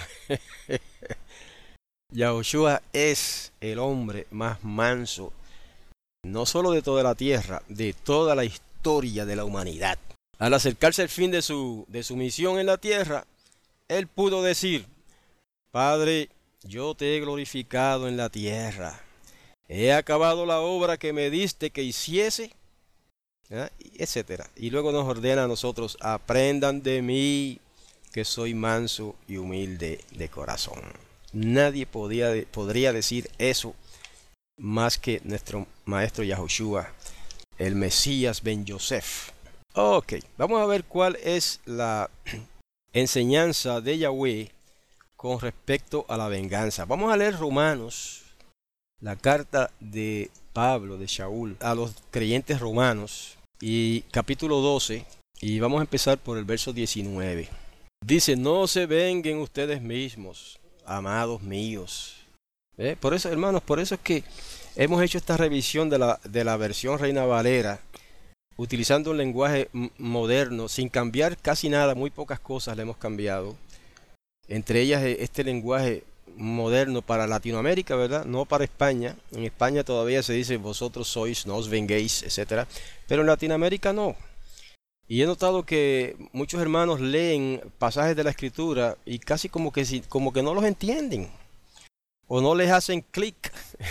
Yahoshua es el hombre más manso, no solo de toda la tierra, de toda la historia de la humanidad. Al acercarse el fin de su misión en la tierra, él pudo decir: Padre, yo te he glorificado en la tierra. He acabado la obra que me diste que hiciese, etcétera. Y luego nos ordena a nosotros: aprendan de mí, que soy manso y humilde de corazón. Nadie podría decir eso más que nuestro maestro Yahoshua, el Mesías Ben Yosef. Ok, vamos a ver cuál es la enseñanza de Yahweh con respecto a la venganza. Vamos a leer Romanos, la carta de Pablo, de Shaul, a los creyentes romanos, y capítulo 12, y vamos a empezar por el verso 19. Dice: no se venguen ustedes mismos, amados míos. Por eso, hermanos, por eso es que hemos hecho esta revisión de la versión Reina Valera, utilizando un lenguaje moderno, sin cambiar casi nada, muy pocas cosas le hemos cambiado. Entre ellas este lenguaje moderno para Latinoamérica, ¿verdad? No para España. En España todavía se dice vosotros sois, no os venguéis, etc. Pero en Latinoamérica no. Y he notado que muchos hermanos leen pasajes de la Escritura y casi como que no los entienden, o no les hacen clic,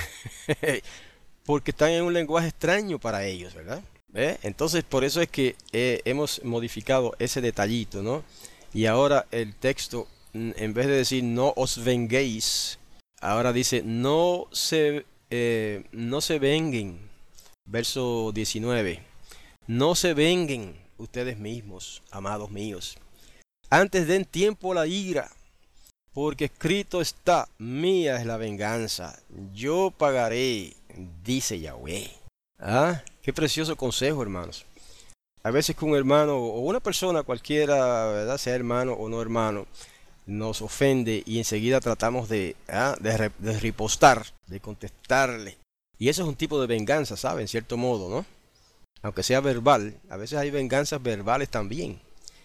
porque están en un lenguaje extraño para ellos, ¿verdad? Entonces por eso es que hemos modificado ese detallito, ¿no? Y ahora el texto, en vez de decir no os venguéis, ahora dice no se venguen. Verso 19. No se venguen ustedes mismos, amados míos, antes den tiempo a la ira, porque escrito está: mía es la venganza, yo pagaré, dice Yahweh. Qué precioso consejo, hermanos. A veces que un hermano o una persona cualquiera, ¿verdad?, sea hermano o no hermano, nos ofende y enseguida tratamos de ripostar, de contestarle. Y eso es un tipo de venganza, ¿sabe? En cierto modo, ¿no? Aunque sea verbal, a veces hay venganzas verbales también.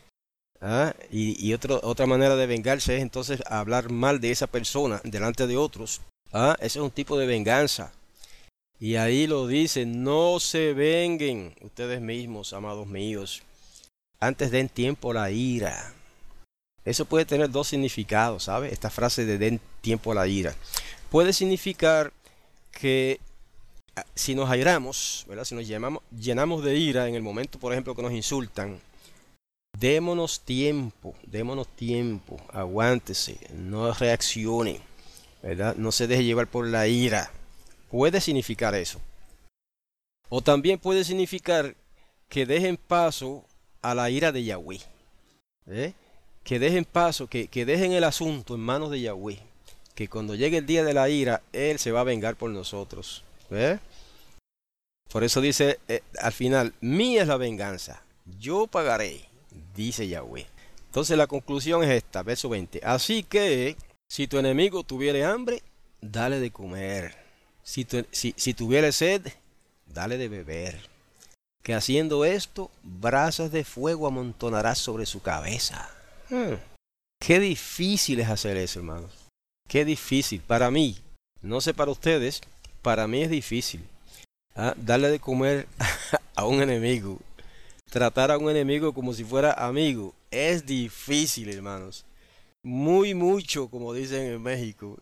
Y otra manera de vengarse es entonces hablar mal de esa persona delante de otros. Ese es un tipo de venganza. Y ahí lo dice: no se venguen ustedes mismos, amados míos, antes den tiempo a la ira. Eso puede tener dos significados, ¿sabe? Esta frase de den tiempo a la ira puede significar que si nos airamos, ¿verdad?, si nos llenamos de ira en el momento, por ejemplo, que nos insultan, démonos tiempo, aguántese, no reaccione, ¿verdad? No se deje llevar por la ira. Puede significar eso. O también puede significar que dejen paso a la ira de Yahweh, que dejen paso, que dejen el asunto en manos de Yahweh, que cuando llegue el día de la ira, Él se va a vengar por nosotros. ¿Ve? Por eso dice al final, mía es la venganza, yo pagaré, dice Yahweh. Entonces la conclusión es esta, verso 20. Así que, si tu enemigo tuviere hambre, dale de comer. Si tuviere sed, dale de beber. Que haciendo esto, brasas de fuego amontonarás sobre su cabeza. Qué difícil es hacer eso, hermanos. Qué difícil. Para mí, no sé para ustedes, para mí es difícil. Darle de comer a un enemigo. Tratar a un enemigo como si fuera amigo. Es difícil, hermanos. Muy mucho, como dicen en México.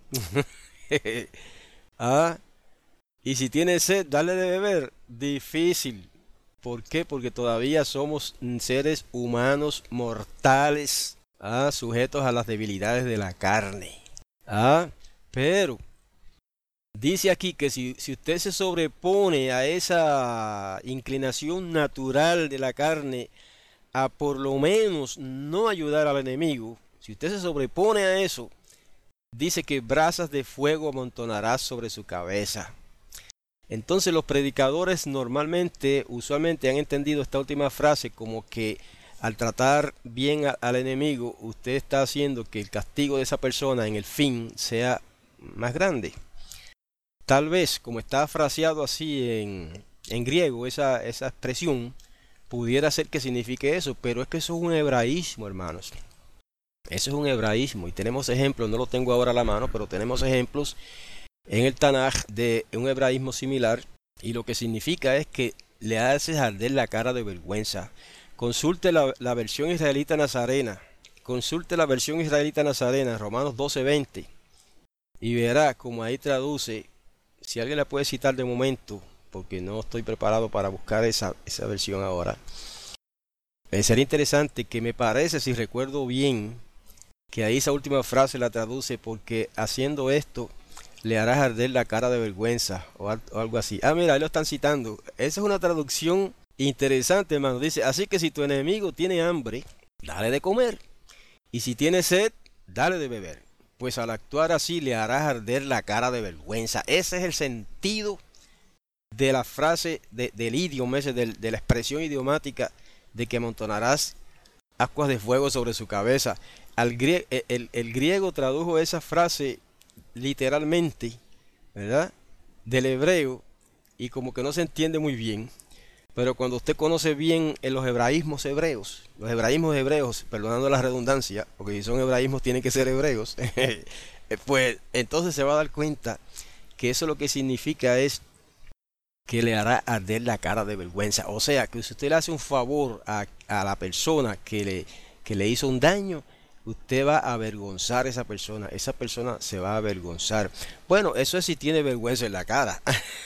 Y si tiene sed, darle de beber. Difícil. ¿Por qué? Porque todavía somos seres humanos mortales, sujetos a las debilidades de la carne. Pero dice aquí que si usted se sobrepone a esa inclinación natural de la carne, a por lo menos no ayudar al enemigo, si usted se sobrepone a eso, dice que brasas de fuego amontonarás sobre su cabeza. Entonces los predicadores usualmente han entendido esta última frase como que al tratar bien al enemigo, usted está haciendo que el castigo de esa persona en el fin sea más grande. Tal vez, como está fraseado así en griego, esa expresión, pudiera ser que signifique eso, pero es que eso es un hebraísmo, hermanos. Eso es un hebraísmo y tenemos ejemplos, no lo tengo ahora a la mano, pero tenemos ejemplos en el Tanaj de un hebraísmo similar, y lo que significa es que le haces arder la cara de vergüenza. Consulte la versión israelita nazarena. Consulte la versión israelita nazarena, Romanos 12:20, y verá como ahí traduce. Si alguien la puede citar de momento, porque no estoy preparado para buscar esa versión ahora. Sería interesante, que me parece, si recuerdo bien, que ahí esa última frase la traduce, porque haciendo esto le harás arder la cara de vergüenza o algo así. Mira, ahí lo están citando. Esa es una traducción interesante, hermano. Dice, así que si tu enemigo tiene hambre, dale de comer. Y si tiene sed, dale de beber. Pues al actuar así le harás arder la cara de vergüenza. Ese es el sentido de la frase, del idioma, de la expresión idiomática de que amontonarás ascuas de fuego sobre su cabeza. El griego tradujo esa frase literalmente, ¿verdad?, del hebreo, y como que no se entiende muy bien. Pero cuando usted conoce bien en los hebraísmos hebreos, perdonando la redundancia, porque si son hebraísmos tienen que ser hebreos, pues entonces se va a dar cuenta que eso lo que significa es que le hará arder la cara de vergüenza. O sea, que si usted le hace un favor a la persona que le hizo un daño, usted va a avergonzar a esa persona se va a avergonzar. Bueno, eso es si tiene vergüenza en la cara.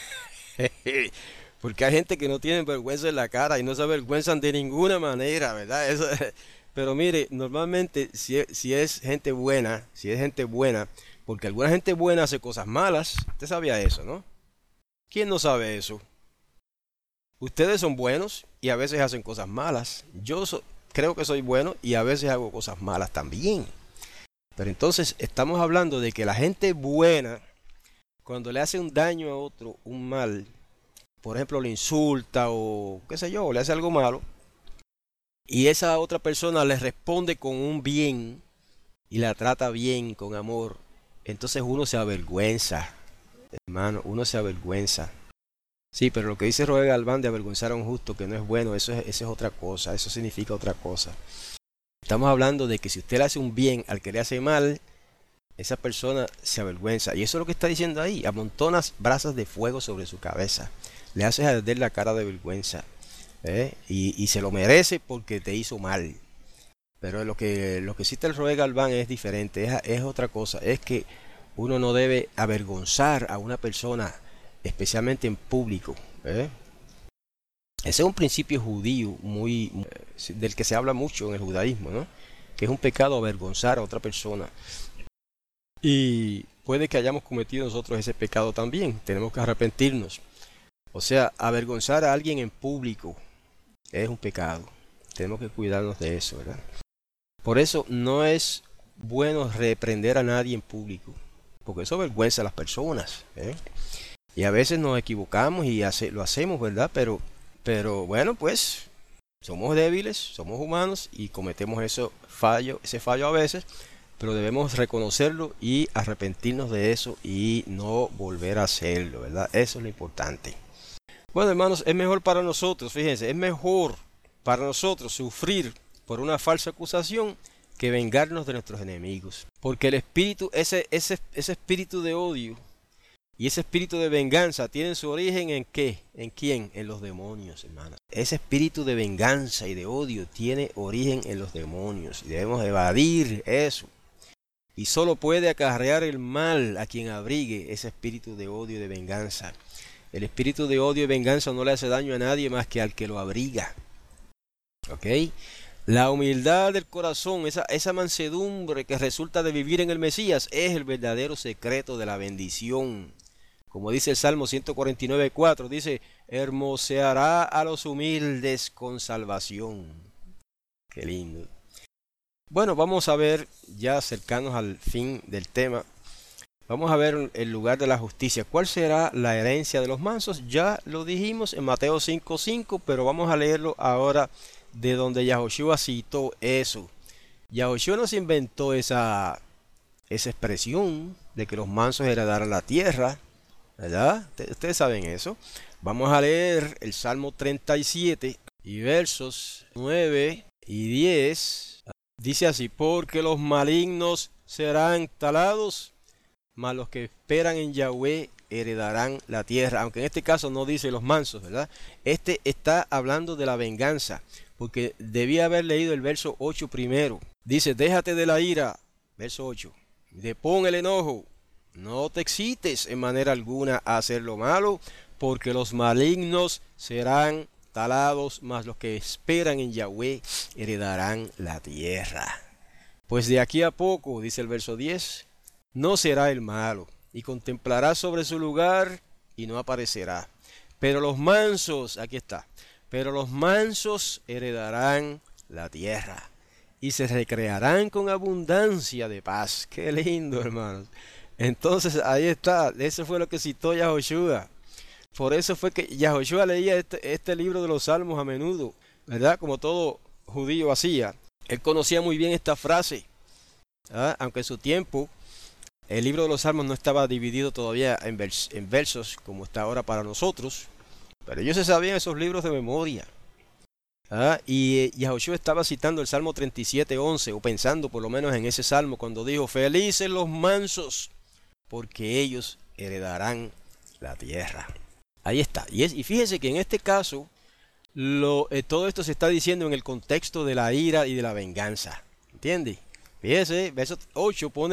Porque hay gente que no tiene vergüenza en la cara y no se avergüenzan de ninguna manera, ¿verdad? Pero mire, normalmente si es gente buena, porque alguna gente buena hace cosas malas. Usted sabía eso, ¿no? ¿Quién no sabe eso? Ustedes son buenos y a veces hacen cosas malas. Creo que soy bueno y a veces hago cosas malas también. Pero entonces estamos hablando de que la gente buena, cuando le hace un daño a otro, un mal, por ejemplo le insulta o qué sé yo, o le hace algo malo, y esa otra persona le responde con un bien y la trata bien, con amor, entonces uno se avergüenza, hermano, uno se avergüenza. Sí, pero lo que dice Roger Galván de avergonzar a un justo, que no es bueno, eso es otra cosa, eso significa otra cosa. Estamos hablando de que si usted le hace un bien al que le hace mal, esa persona se avergüenza. Y eso es lo que está diciendo ahí. Amontonas brasas de fuego sobre su cabeza. Le haces arder la cara de vergüenza. Y se lo merece porque te hizo mal. Pero lo que cita el Roger Galván es diferente. Es otra cosa. Es que uno no debe avergonzar a una persona, especialmente en público. Ese es un principio judío del que se habla mucho en el judaísmo, ¿no? Que es un pecado avergonzar a otra persona. Y puede que hayamos cometido nosotros ese pecado también. Tenemos que arrepentirnos. O sea, avergonzar a alguien en público es un pecado. Tenemos que cuidarnos de eso, ¿verdad? Por eso no es bueno reprender a nadie en público, porque eso avergüenza a las personas, ¿eh? Y a veces nos equivocamos y lo hacemos, ¿verdad? Pero bueno, pues somos débiles, somos humanos y cometemos ese fallo a veces, pero debemos reconocerlo y arrepentirnos de eso y no volver a hacerlo, ¿verdad? Eso es lo importante. Bueno, hermanos, es mejor para nosotros, fíjense, es mejor para nosotros sufrir por una falsa acusación que vengarnos de nuestros enemigos. Porque el espíritu, ese espíritu de odio y ese espíritu de venganza tienen su origen ¿en qué? ¿En quién? En los demonios, hermanos. Ese espíritu de venganza y de odio tiene origen en los demonios y debemos evadir eso. Y solo puede acarrear el mal a quien abrigue ese espíritu de odio y de venganza. El espíritu de odio y venganza no le hace daño a nadie más que al que lo abriga. ¿Ok? La humildad del corazón, esa mansedumbre que resulta de vivir en el Mesías, es el verdadero secreto de la bendición. Como dice el Salmo 149:4, dice, hermoseará a los humildes con salvación. Qué lindo. Bueno, vamos a ver, ya cercanos al fin del tema, vamos a ver el lugar de la justicia. ¿Cuál será la herencia de los mansos? Ya lo dijimos en Mateo 5:5, pero vamos a leerlo ahora de donde Yahoshua citó eso. Yahoshua nos inventó esa expresión de que los mansos heredaran la tierra, ¿verdad? Ustedes saben eso. Vamos a leer el Salmo 37 y versos 9 y 10. Dice así, porque los malignos serán talados, mas los que esperan en Yahweh heredarán la tierra. Aunque en este caso no dice los mansos, ¿verdad? Este está hablando de la venganza, porque debía haber leído el verso 8 primero. Dice, déjate de la ira, verso 8. Depón el enojo, no te excites en manera alguna a hacer lo malo, porque los malignos serán talados, mas los que esperan en Yahweh heredarán la tierra. Pues de aquí a poco, dice el verso 10, no será el malo, y contemplará sobre su lugar, y no aparecerá. Pero los mansos, aquí está, pero los mansos heredarán la tierra, y se recrearán con abundancia de paz. Qué lindo, hermanos. Entonces, ahí está, eso fue lo que citó Yahoshua. Por eso fue que Yahoshua leía este libro de los Salmos a menudo, ¿verdad? Como todo judío hacía. Él conocía muy bien esta frase, ¿verdad? Aunque en su tiempo el libro de los Salmos no estaba dividido todavía en versos como está ahora para nosotros, pero ellos se sabían esos libros de memoria. Y Yahoshua estaba citando el Salmo 37:11, o pensando por lo menos en ese salmo, cuando dijo, felices los mansos, porque ellos heredarán la tierra. Ahí está. Y fíjense que en este caso, todo esto se está diciendo en el contexto de la ira y de la venganza. ¿Entiende? Fíjense, verso 8 pone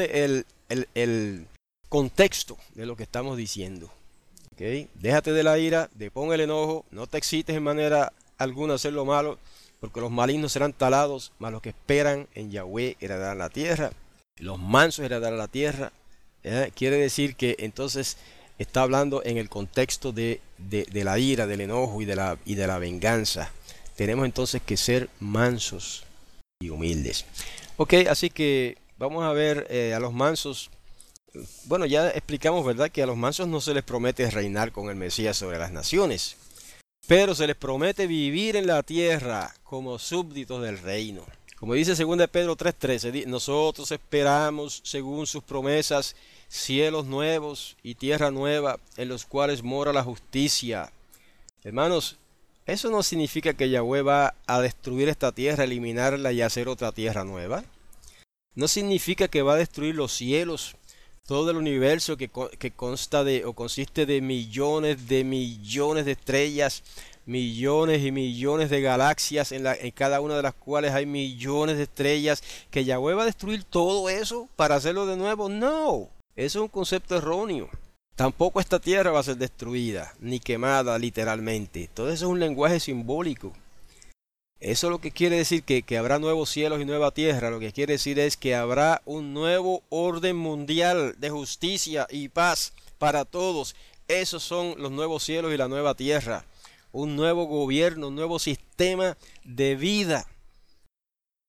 el contexto de lo que estamos diciendo. ¿Okay? Déjate de la ira, depón el enojo, no te excites en manera alguna a hacer lo malo, porque los malignos serán talados, mas los que esperan en Yahweh heredarán la tierra. Los mansos heredarán la tierra. Quiere decir que entonces está hablando en el contexto de la ira, del enojo y de la venganza. Tenemos entonces que ser mansos y humildes. Ok, así que vamos a ver a los mansos. Bueno, ya explicamos, ¿verdad?, que a los mansos no se les promete reinar con el Mesías sobre las naciones, pero se les promete vivir en la tierra como súbditos del reino. Como dice 2 Pedro 3:13, nosotros esperamos, según sus promesas, cielos nuevos y tierra nueva, en los cuales mora la justicia. Hermanos, eso no significa que Yahweh va a destruir esta tierra, eliminarla y hacer otra tierra nueva. No significa que va a destruir los cielos, todo el universo que consta o consiste de millones de estrellas, millones y millones de galaxias, en cada una de las cuales hay millones de estrellas, que Yahweh va a destruir todo eso para hacerlo de nuevo. No, eso es un concepto erróneo. Tampoco esta tierra va a ser destruida, ni quemada literalmente. Todo eso es un lenguaje simbólico. Eso lo que quiere decir que habrá nuevos cielos y nueva tierra. Lo que quiere decir es que habrá un nuevo orden mundial de justicia y paz para todos. Esos son los nuevos cielos y la nueva tierra. Un nuevo gobierno, un nuevo sistema de vida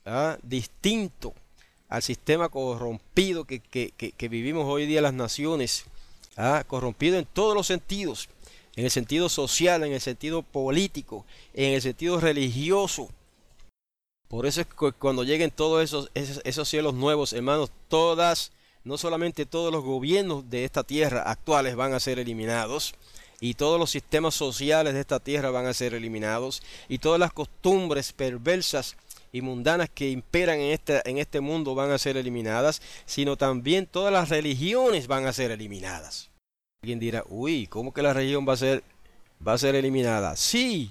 distinto al sistema corrompido que vivimos hoy día las naciones, corrompido en todos los sentidos, en el sentido social, en el sentido político, en el sentido religioso. Por eso es que cuando lleguen todos esos cielos nuevos, hermanos, no solamente todos los gobiernos de esta tierra actuales van a ser eliminados, y todos los sistemas sociales de esta tierra van a ser eliminados, y todas las costumbres perversas y mundanas que imperan en este mundo van a ser eliminadas, sino también todas las religiones van a ser eliminadas. Alguien dirá, uy, ¿cómo que la religión va a ser eliminada? Sí,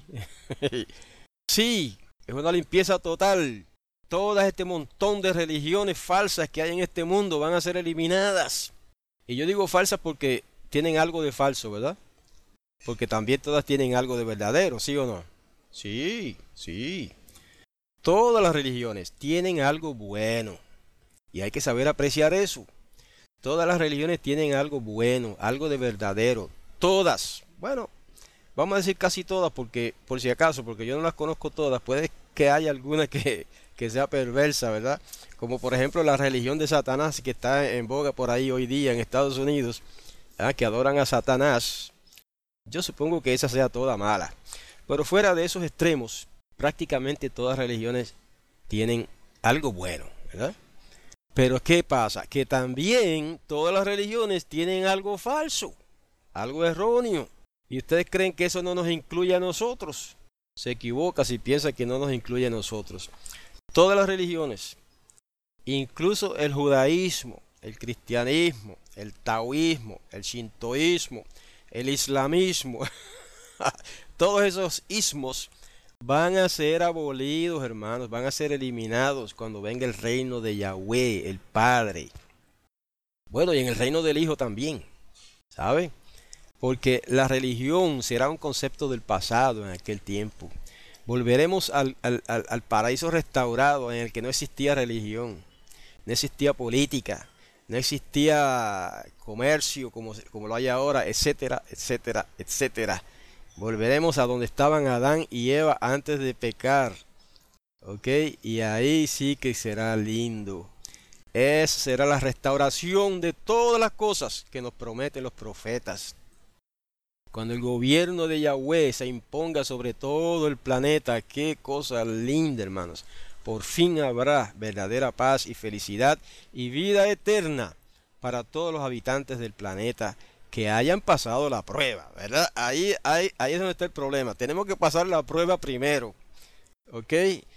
sí, es una limpieza total. Todo este montón de religiones falsas que hay en este mundo van a ser eliminadas. Y yo digo falsas porque tienen algo de falso, ¿verdad? Porque también todas tienen algo de verdadero, ¿sí o no? Sí, sí. Todas las religiones tienen algo bueno. Y hay que saber apreciar eso. Todas las religiones tienen algo bueno, algo de verdadero. Todas. Bueno, vamos a decir casi todas porque, por si acaso, porque yo no las conozco todas. Puede que haya alguna que sea perversa, ¿verdad? Como por ejemplo la religión de Satanás que está en boga por ahí hoy día en Estados Unidos, que adoran a Satanás. Yo supongo que esa sea toda mala. Pero fuera de esos extremos, prácticamente todas las religiones tienen algo bueno, ¿verdad? Pero ¿qué pasa? Que también todas las religiones tienen algo falso, algo erróneo. ¿Y ustedes creen que eso no nos incluye a nosotros? Se equivoca si piensa que no nos incluye a nosotros. Todas las religiones, incluso el judaísmo, el cristianismo, el taoísmo, el shintoísmo, el islamismo, todos esos ismos van a ser abolidos, hermanos, van a ser eliminados cuando venga el reino de Yahweh, el Padre. Bueno, y en el reino del Hijo también, ¿sabe? Porque la religión será un concepto del pasado en aquel tiempo. Volveremos al paraíso restaurado en el que no existía religión, no existía política, no existía comercio como lo hay ahora, etcétera, etcétera, etcétera. Volveremos a donde estaban Adán y Eva antes de pecar. ¿Ok? Y ahí sí que será lindo. Esa será la restauración de todas las cosas que nos prometen los profetas. Cuando el gobierno de Yahweh se imponga sobre todo el planeta, qué cosa linda, hermanos. Por fin habrá verdadera paz y felicidad y vida eterna para todos los habitantes del planeta que hayan pasado la prueba, ¿verdad? Ahí es donde está el problema. Tenemos que pasar la prueba primero, ¿ok?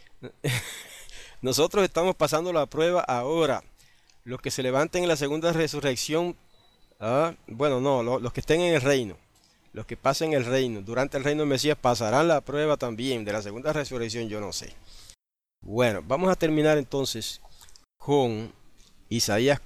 Nosotros estamos pasando la prueba ahora. Los que se levanten en la segunda resurrección, bueno, no, los que estén en el reino, los que pasen el reino, durante el reino del Mesías pasarán la prueba también de la segunda resurrección, yo no sé. Bueno, vamos a terminar entonces con Isaías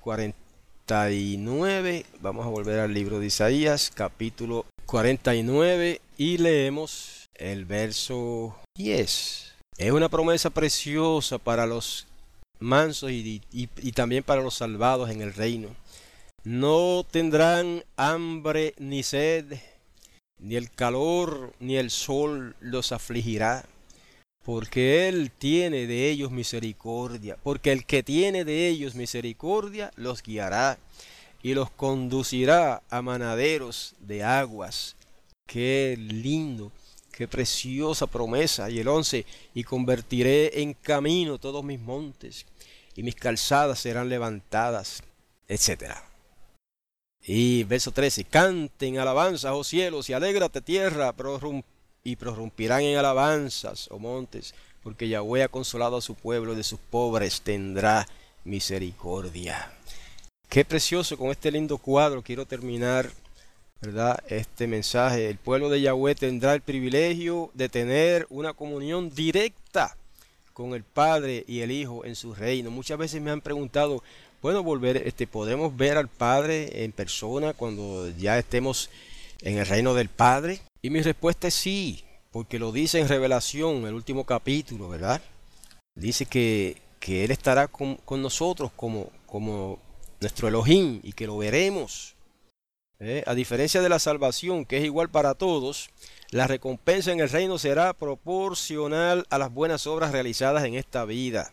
49. Vamos a volver al libro de Isaías, capítulo 49, y leemos el verso 10. Es una promesa preciosa para los mansos y también para los salvados en el reino. No tendrán hambre ni sed, ni el calor ni el sol los afligirá, porque Él tiene de ellos misericordia, porque el que tiene de ellos misericordia los guiará y los conducirá a manaderos de aguas. Qué lindo, qué preciosa promesa. Y el 11, y convertiré en camino todos mis montes, y mis calzadas serán levantadas, etcétera. Y verso 13, canten alabanzas, oh cielos, y alégrate tierra, y prorrumpirán en alabanzas, oh montes, porque Yahweh ha consolado a su pueblo, de sus pobres tendrá misericordia. Qué precioso, con este lindo cuadro quiero terminar, ¿verdad?, este mensaje. El pueblo de Yahweh tendrá el privilegio de tener una comunión directa con el Padre y el Hijo en su reino. Muchas veces me han preguntado, bueno, ¿podemos ver al Padre en persona cuando ya estemos en el reino del Padre? Y mi respuesta es sí, porque lo dice en Revelación, el último capítulo, ¿verdad? Dice que Él estará con nosotros como nuestro Elohim y que lo veremos. A diferencia de la salvación, que es igual para todos, la recompensa en el reino será proporcional a las buenas obras realizadas en esta vida.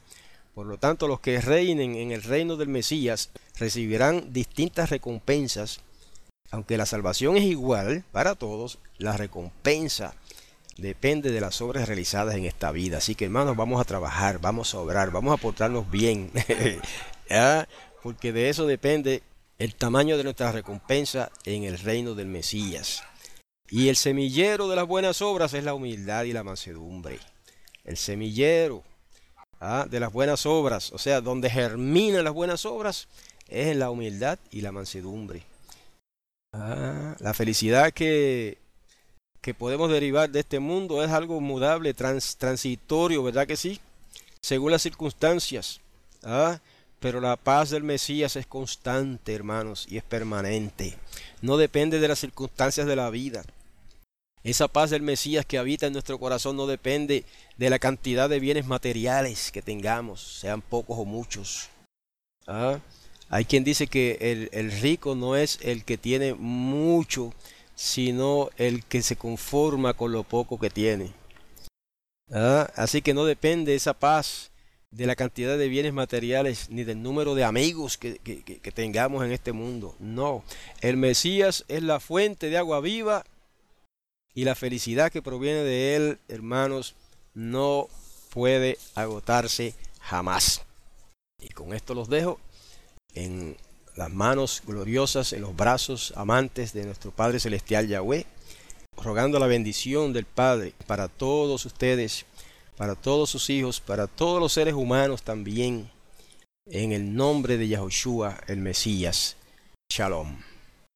Por lo tanto, los que reinen en el reino del Mesías recibirán distintas recompensas. Aunque la salvación es igual para todos, la recompensa depende de las obras realizadas en esta vida. Así que, hermanos, vamos a trabajar, vamos a obrar, vamos a portarnos bien. ¿Ya? Porque de eso depende el tamaño de nuestra recompensa en el reino del Mesías. Y el semillero de las buenas obras es la humildad y la mansedumbre. El semillero de las buenas obras, o sea, donde germinan las buenas obras, es en la humildad y la mansedumbre. La felicidad que podemos derivar de este mundo es algo mudable, transitorio, ¿verdad que sí? Según las circunstancias. Pero la paz del Mesías es constante, hermanos, y es permanente. No depende de las circunstancias de la vida. Esa paz del Mesías que habita en nuestro corazón no depende de la cantidad de bienes materiales que tengamos, sean pocos o muchos. Hay quien dice que el rico no es el que tiene mucho, sino el que se conforma con lo poco que tiene. Así que no depende esa paz de la cantidad de bienes materiales ni del número de amigos que tengamos en este mundo. No, el Mesías es la fuente de agua viva y la felicidad que proviene de él, hermanos, no puede agotarse jamás. Y con esto los dejo en las manos gloriosas, en los brazos amantes de nuestro Padre Celestial Yahweh, rogando la bendición del Padre para todos ustedes, para todos sus hijos, para todos los seres humanos también, en el nombre de Yahushua el Mesías. Shalom.